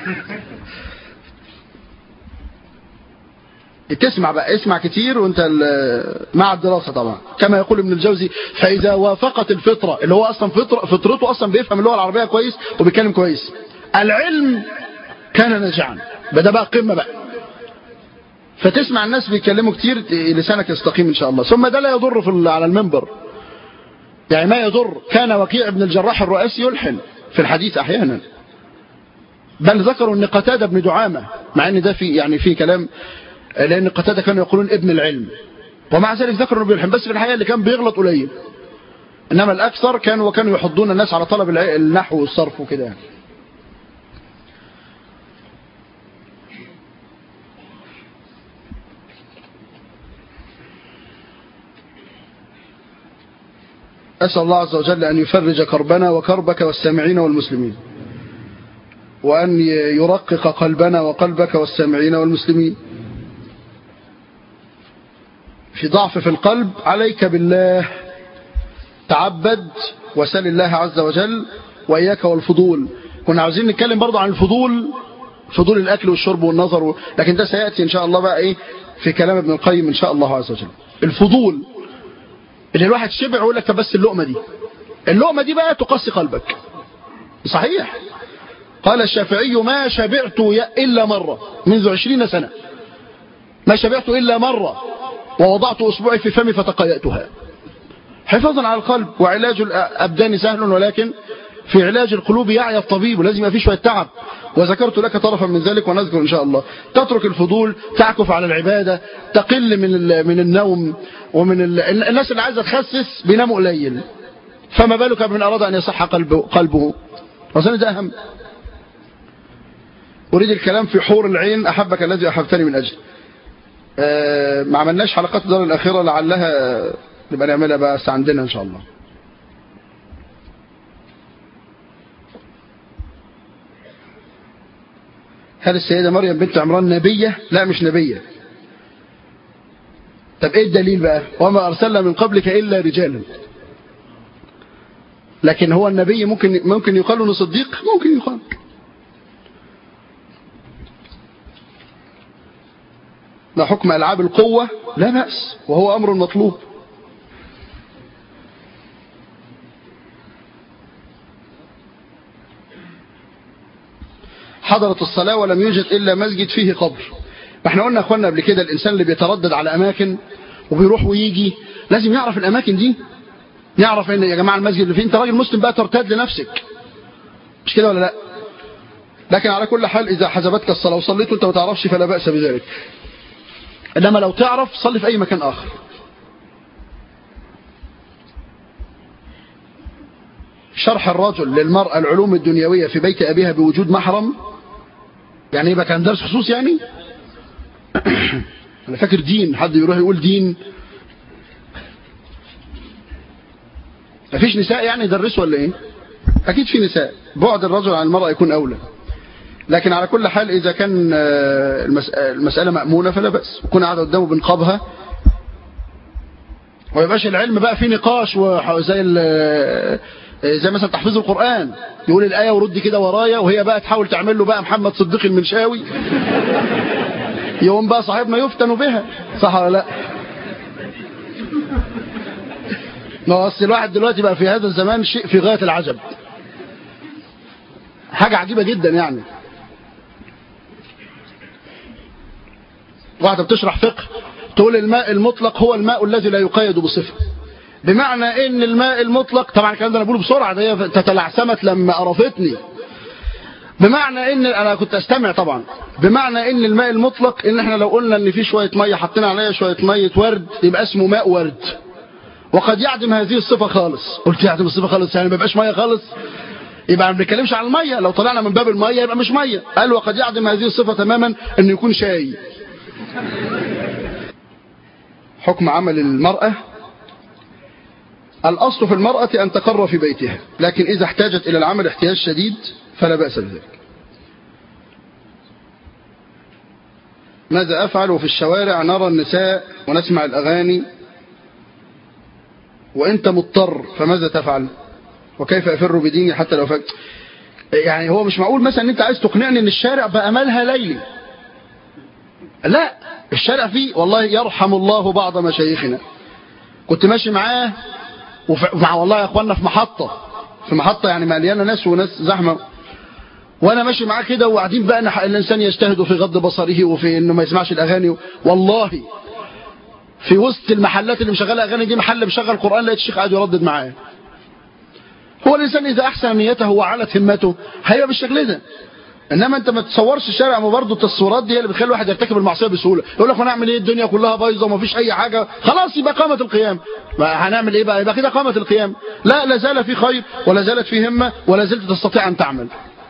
S1: تسمع بقى، اسمع كتير وانت مع الدراسة طبعا. كما يقول ابن الجوزي فاذا وافقت الفطرة، اللي هو اصلا فطر فطرته اصلا بيفهم اللغة العربية كويس وبيتكلم كويس، العلم كان ناجعا. ده بقى قمة بقى. فتسمع الناس بيتكلموا كتير لسانك يستقيم ان شاء الله. ثم ده لا يضر في على المنبر، يعني ما يضر. كان وكيع بن الجراح الرؤاسي يلحن في الحديث احيانا، بل ذكروا ان قتادة بن دعامة، مع ان ده في يعني في كلام، لان قتادة كانوا يقولون ابن العلم، ومع ذلك ذكروا انه بيلحن، بس في الحقيقة اللي كان بيغلط قليل، انما الاكثر كانوا وكانوا يحضون الناس على طلب النحو والصرف وكده يعني. أسأل الله عز وجل أن يفرج كربنا وكربك والسامعين والمسلمين، وأن يرقق قلبنا وقلبك والسامعين والمسلمين. في ضعف في القلب عليك بالله، تعبد وسل الله عز وجل، وإياك والفضول. كنا عاوزين نتكلم برضو عن الفضول، فضول الأكل والشرب والنظر و... لكن ده سيأتي إن شاء الله بقى إيه في كلام ابن القيم إن شاء الله عز وجل. الفضول اللي الواحد شبع ويقول لك طب بس اللقمة دي، اللقمة دي بقى تقسي قلبك. صحيح. قال الشافعي ما شبعت إلا مرة منذ عشرين سنة، ما شبعت إلا مرة ووضعت أسبوعي في فمي فتقيأتها، حفاظا على القلب. وعلاج الأبدان سهل، ولكن في علاج القلوب يعي الطبيب، ولازم يبقى فيه شوية تعب وذكرت لك طرفا من ذلك ونذكر إن شاء الله. تترك الفضول، تعكف على العبادة، تقل من من النوم، ومن الناس اللي عايزة تخسس بيناموا قليل، فما بالك بمن أراد أن يصح قلبه, قلبه. أظن ده أهم. أريد الكلام في حور العين أحبك الذي أحبتني من أجل. أه ما عملناش حلقات الدار الأخيرة، لعلها نبقى نعملها بس عندنا إن شاء الله. هل السيدة مريم بنت عمران نبية؟ لا مش نبية. طب ايه الدليل بقى؟ وما أرسلنا من قبلك إلا رجالا. لكن هو النبي ممكن ممكن يقال له صديق، ممكن يقال. ما حكم ألعاب القوة؟ لا بأس، وهو أمر مطلوب. حضرت الصلاة ولم يوجد إلا مسجد فيه قبر. ما احنا قلنا أخوانا قبل كده، الإنسان اللي بيتردد على أماكن وبيروح ويجي لازم يعرف الأماكن دي، يعرف إن يا جماعة المسجد اللي فيه، أنت راجل مسلم بقى ترتاد لنفسك، مش كده ولا لا؟ لكن على كل حال إذا حسبتك الصلاة وصليت وأنت ما تعرفش فلا بأس بذلك. إنما لو تعرف صلي في أي مكان آخر. شرح الرجل للمرأة العلوم الدنيوية في بيت أبيها بوجود محرم، يعني يبقى كان درس خصوص يعني. أنا فاكر دين، حد يروح يقول دين، مفيش نساء يعني يدرسوا ولا إيه؟ أكيد في نساء، بعد الرجل عن المرأة يكون أولى. لكن على كل حال إذا كان المسألة مأمونة فلا بأس، يكون قاعد قدامه بنقابها، ويبقاش العلم بقى فيه نقاش وزي زي مثلا تحفيظ القرآن، يقول الآية ورد كده ورايا، وهي بقى تحاول تعمل له بقى محمد صديق المنشاوي، يوم بقى صاحبنا يفتن بها، صح ولا لا؟ ما أصل الواحد دلوقتي بقى في هذا الزمان شيء في غاية العجب، حاجة عجيبة جدا يعني. واحدة بتشرح فقه تقول الماء المطلق هو الماء الذي لا يقيد بصفة، بمعنى ان الماء المطلق، طبعا الكلام ده انا بقوله بسرعة، ده هي تتلعثمت لما قرفتني، بمعنى ان انا كنت استمع طبعا، بمعنى ان الماء المطلق ان احنا لو قلنا ان في شوية مية حطينا عليها شوية مية ورد يبقى اسمه ماء ورد، وقد يعدم هذه الصفة خالص. قلت يعدم الصفة خالص يعني ما يبقاش مية خالص، يبقى ما بنتكلمش عن المية، لو طلعنا من باب المية يبقى مش مية. قال وقد يعدم هذه الصفة تماما ان يكون شاي. حكم عمل المرأة، الأصل في المرأة أن تقر في بيتها، لكن إذا احتاجت إلى العمل احتياج شديد فلا بأس بذلك. ماذا أفعل وفي الشوارع نرى النساء ونسمع الأغاني وأنت مضطر، فماذا تفعل؟ وكيف أفر بديني حتى لو فك... يعني هو مش معقول مثلا أن أنت عايز تقنعني أن الشارع بقى مالها ليلي. لا، الشارع فيه والله يرحم الله بعض مشايخنا، كنت ماشي معاه ومع والله يا أخوانا في محطة في محطة يعني مليانة ناس وناس زحمة، وأنا ماشي معاه كده وقاعدين بقى الإنسان يجتهد في غض بصره وفي إنه ما يسمعش الأغاني. والله في وسط المحلات اللي مشغلة أغاني دي محل مشغل قرآن لقيت الشيخ قاعد يردد معاه. هو الإنسان إذا أحسن نيته وعلت همته هيبقى بالشكل ده. انما انت ما تصورش الشارع، ما برضه التصويرات دي هي اللي بتخلي الواحد يرتكب المعصيه بسهوله. يقول لك هنعمل ايه، الدنيا كلها بايظه وما فيش اي حاجه، خلاص يبقى قامت القيام. ما هنعمل ايه بقى، يبقى كده قامت القيام. لا، لا زال في خير ولا زالت في همه ولا زلت تستطيع ان تعمل.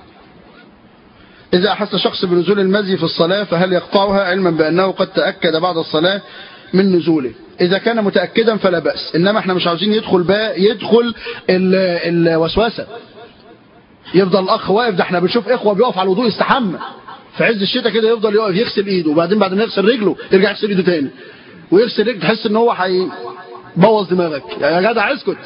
S1: اذا احس شخص بنزول المزي في الصلاه فهل يقطعها علما بانه قد تاكد بعد الصلاه من نزوله؟ اذا كان متاكدا فلا باس، انما احنا مش عاوزين يدخل بقى يدخل الوسوسه، يفضل الاخ واقف. ده احنا بنشوف اخوه بيقف على الوضوء يستحمى في عز الشتاء كده، يفضل يقف يغسل ايده وبعدين بعد ما يغسل رجله يرجع يغسل ايده تاني ويغسل رجله، تحس ان هو هيبوظ دماغك. يا جدع اسكت.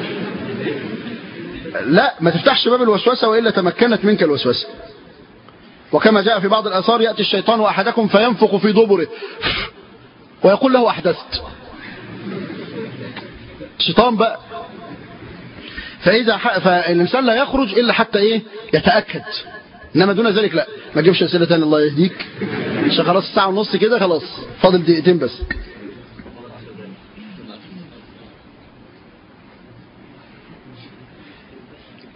S1: لا، ما تفتحش باب الوسوسه والا تمكنت منك الوسوسه. وكما جاء في بعض الاثار ياتي الشيطان احدكم فينفخ في دبره ويقول له احدثت. الشيطان بقى. فإذا ح... فالإنسان لا يخرج إلا حتى إيه يتأكد، إنما دون ذلك لا. ما تجيبش أسئلة تاني الله يهديك، عشان خلاص الساعة ونص كده، خلاص فاضل دقيقتين بس.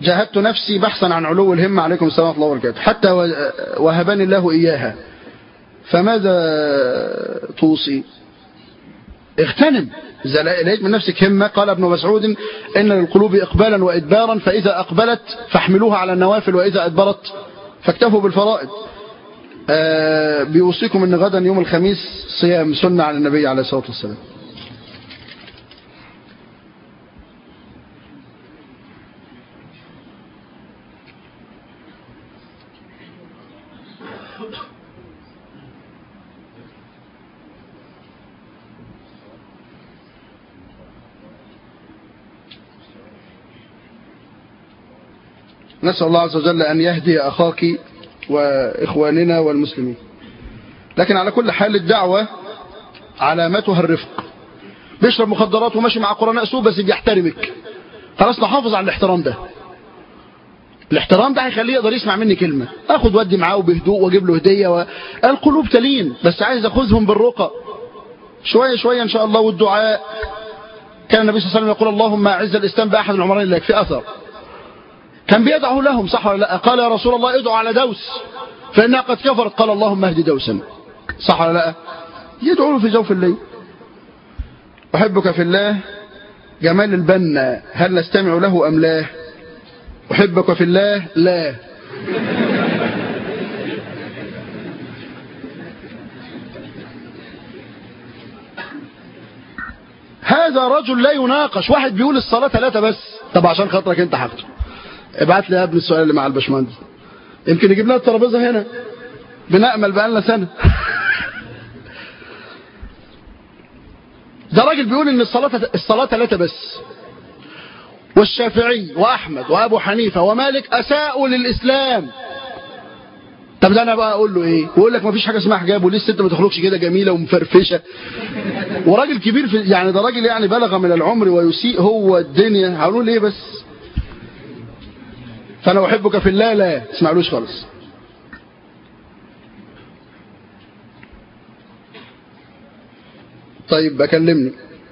S1: جاهدت نفسي بحثا عن علو الهمة، عليكم السلام ورحمة الله وبركاته، حتى وهبني الله إياها، فماذا توصي؟ اغتنم، إذا لقيت من نفسك همة. قال ابن مسعود إن للقلوب إقبالا وإدبارا، فإذا أقبلت فاحملوها على النوافل، وإذا أدبرت فاكتفوا بالفرائض. آه بيوصيكم أن غدا يوم الخميس صيام سنة على النبي عليه الصلاة والسلام. نسأل الله عز وجل أن يهدي أخاك وإخواننا والمسلمين. لكن على كل حال الدعوة علامتها الرفق. بيشرب مخدرات وماشي مع قرناء سوء بس بيحترمك، خلاص نحافظ على الاحترام ده. الاحترام ده هيخليه يقدر يسمع مني كلمة، اخد ودي معاه بهدوء واجيب له هدية و... القلوب تلين، بس عايز اخذهم بالرقى شوية شوية ان شاء الله. والدعاء كان النبي صلى الله عليه وسلم يقول اللهم اعز الاسلام باحد العمرين لا يكفي اثر. كان بيدعو لهم صح ولا لا؟ قال يا رسول الله ادعو على دوس فإنها قد كفرت، قال اللهم اهد دوسا، صح ولا لا؟ يدعو له في جوف الليل. أحبك في الله. جمال البنا هل نستمع له أم لا؟ أحبك في الله لا. هذا رجل لا يناقش. واحد بيقول الصلاة ثلاثة بس، طب عشان خاطرك انت حاجته ابعت لي يا ابن السؤال اللي مع الباشمهندس، يمكن يجيب لنا الترابيزه هنا، بنأمل بقالنا سنه. ده راجل بيقول ان الصلاه الصلاه ثلاثه بس، والشافعي واحمد وابو حنيفه ومالك اساءوا للاسلام. طب ده انا بقى اقول له ايه؟ ويقول لك ما فيش حاجه اسمها حجاب، وليه الست ما تخرجش كده جميله ومفرفشه؟ وراجل كبير في يعني، ده راجل يعني بلغ من العمر ويسيء هو الدنيا، هقول ايه بس؟ فأنا أحبك في الله لا تسمعلوش خالص. طيب بكلمني.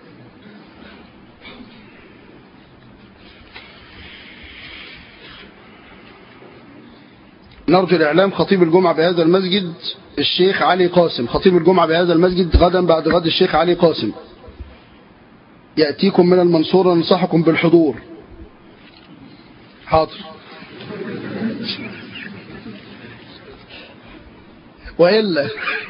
S1: نرجو الإعلام خطيب الجمعة بهذا المسجد الشيخ علي قاسم، خطيب الجمعة بهذا المسجد غدا بعد غد الشيخ علي قاسم يأتيكم من المنصورة، ننصحكم بالحضور. حاضر. وإلا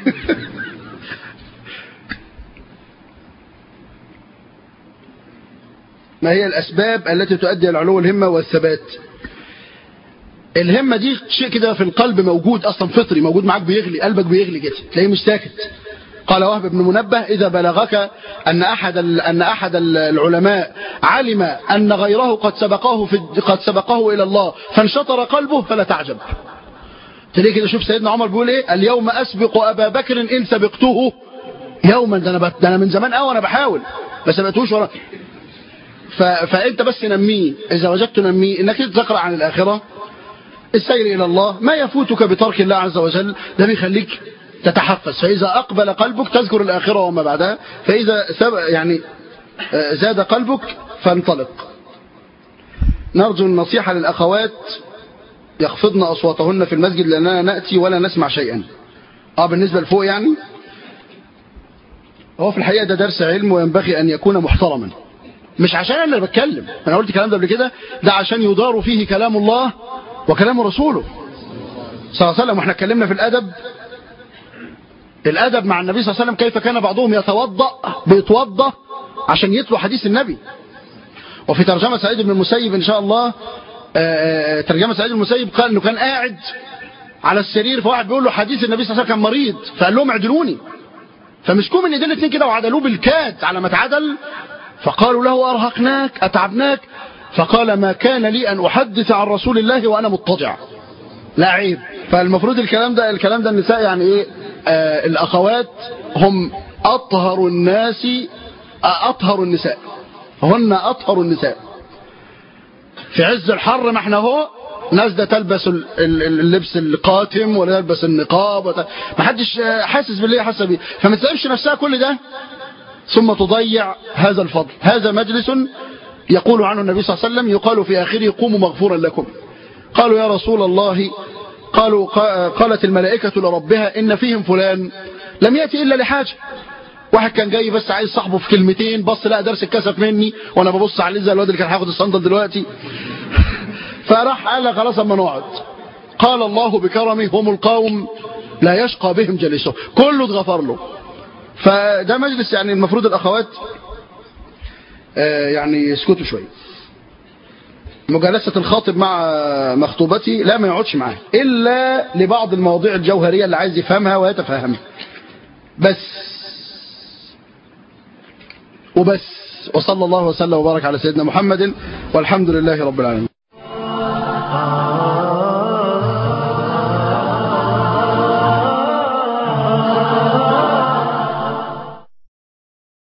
S1: ما هي الأسباب التي تؤدي إلى علو الهمة والثبات؟ الهمة دي شيء كده في القلب موجود أصلا، فطري موجود معاك، بيغلي قلبك، بيغلي كده تلاقيه مش ساكت. قال وهب بن منبه إذا بلغك أن أحد أن أحد العلماء علم أن غيره قد سبقه في قد سبقه إلى الله فانشطر قلبه فلا تعجب. تلاقي كده، شوف سيدنا عمر بيقول إيه؟ اليوم أسبق أبا بكر إن سبقته يوما. ده أنا ده أنا من زمان قوي أنا بحاول بس ما بقتوش ورا. فأنت بس نميه، إذا وجدت نميه إنك تقرأ عن الآخرة، السير إلى الله، ما يفوتك بترك الله عز وجل ده بيخليك تتحفز. فإذا أقبل قلبك تذكر الآخرة وما بعدها، فإذا يعني زاد قلبك فانطلق. نرجو النصيحة للأخوات يخفضن أصواتهن في المسجد لأننا نأتي ولا نسمع شيئا. آه بالنسبة لفوق يعني، هو في الحقيقة ده درس علم وينبغي أن يكون محترما، مش عشان أنا اللي بتكلم، أنا قلت الكلام ده قبل كده، ده عشان يدار فيه كلام الله وكلام رسوله صلى الله عليه وسلم. واحنا اتكلمنا في الأدب، الأدب مع النبي صلى الله عليه وسلم، كيف كان بعضهم يتوضأ بيتوضأ عشان يتلو حديث النبي. وفي ترجمة سعيد بن المسيب إن شاء الله، ترجمة سعيد بن المسيب قال إنه كان قاعد على السرير، فواحد بيقول له حديث النبي صلى الله عليه وسلم كان مريض، فقال لهم اعدلوني، فمسكوه من ايدين الاثنين كده وعدلوه بالكاد. على ما اتعدل فقالوا له أرهقناك أتعبناك، فقال ما كان لي أن أحدث عن رسول الله وأنا مضطجع، لا عيب. فالمفروض الكلام ده الكلام ده النساء يعني إيه؟ آه الأخوات هم أطهر الناس، أطهر النساء، هن أطهر النساء. في عز الحر ما احنا هو ناس ده تلبس اللبس القاتم ولا تلبس النقاب وت... ما حدش حاسس باللي حاسس بيه، فما تسألش نفسها كل ده ثم تضيع هذا الفضل. هذا مجلس يقول عنه النبي صلى الله عليه وسلم يقال في آخره قوموا مغفورا لكم. قالوا يا رسول الله، قالوا قالت الملائكة لربها إن فيهم فلان لم يأتي إلا لحاجة. واحد كان جاي بس عايز صاحبه في كلمتين، بص لا درس اتكسف مني وانا ببص عليه زي الواد اللي كان هياخد الصندل دلوقتي. فراح قال لك خلاص اما نقعد. قال الله بكرمه هم القوم لا يشقى بهم جلسهم، كله اتغفر له. فده مجلس يعني المفروض الاخوات آه يعني يسكتوا شويه. مجالسة الخاطب مع مخطوبتي لا ما يقعدش معاه الا لبعض المواضيع الجوهريه اللي عايز يفهمها ويتفهمها بس وبس. وصلى الله وسلم وبارك على سيدنا محمد والحمد لله رب العالمين.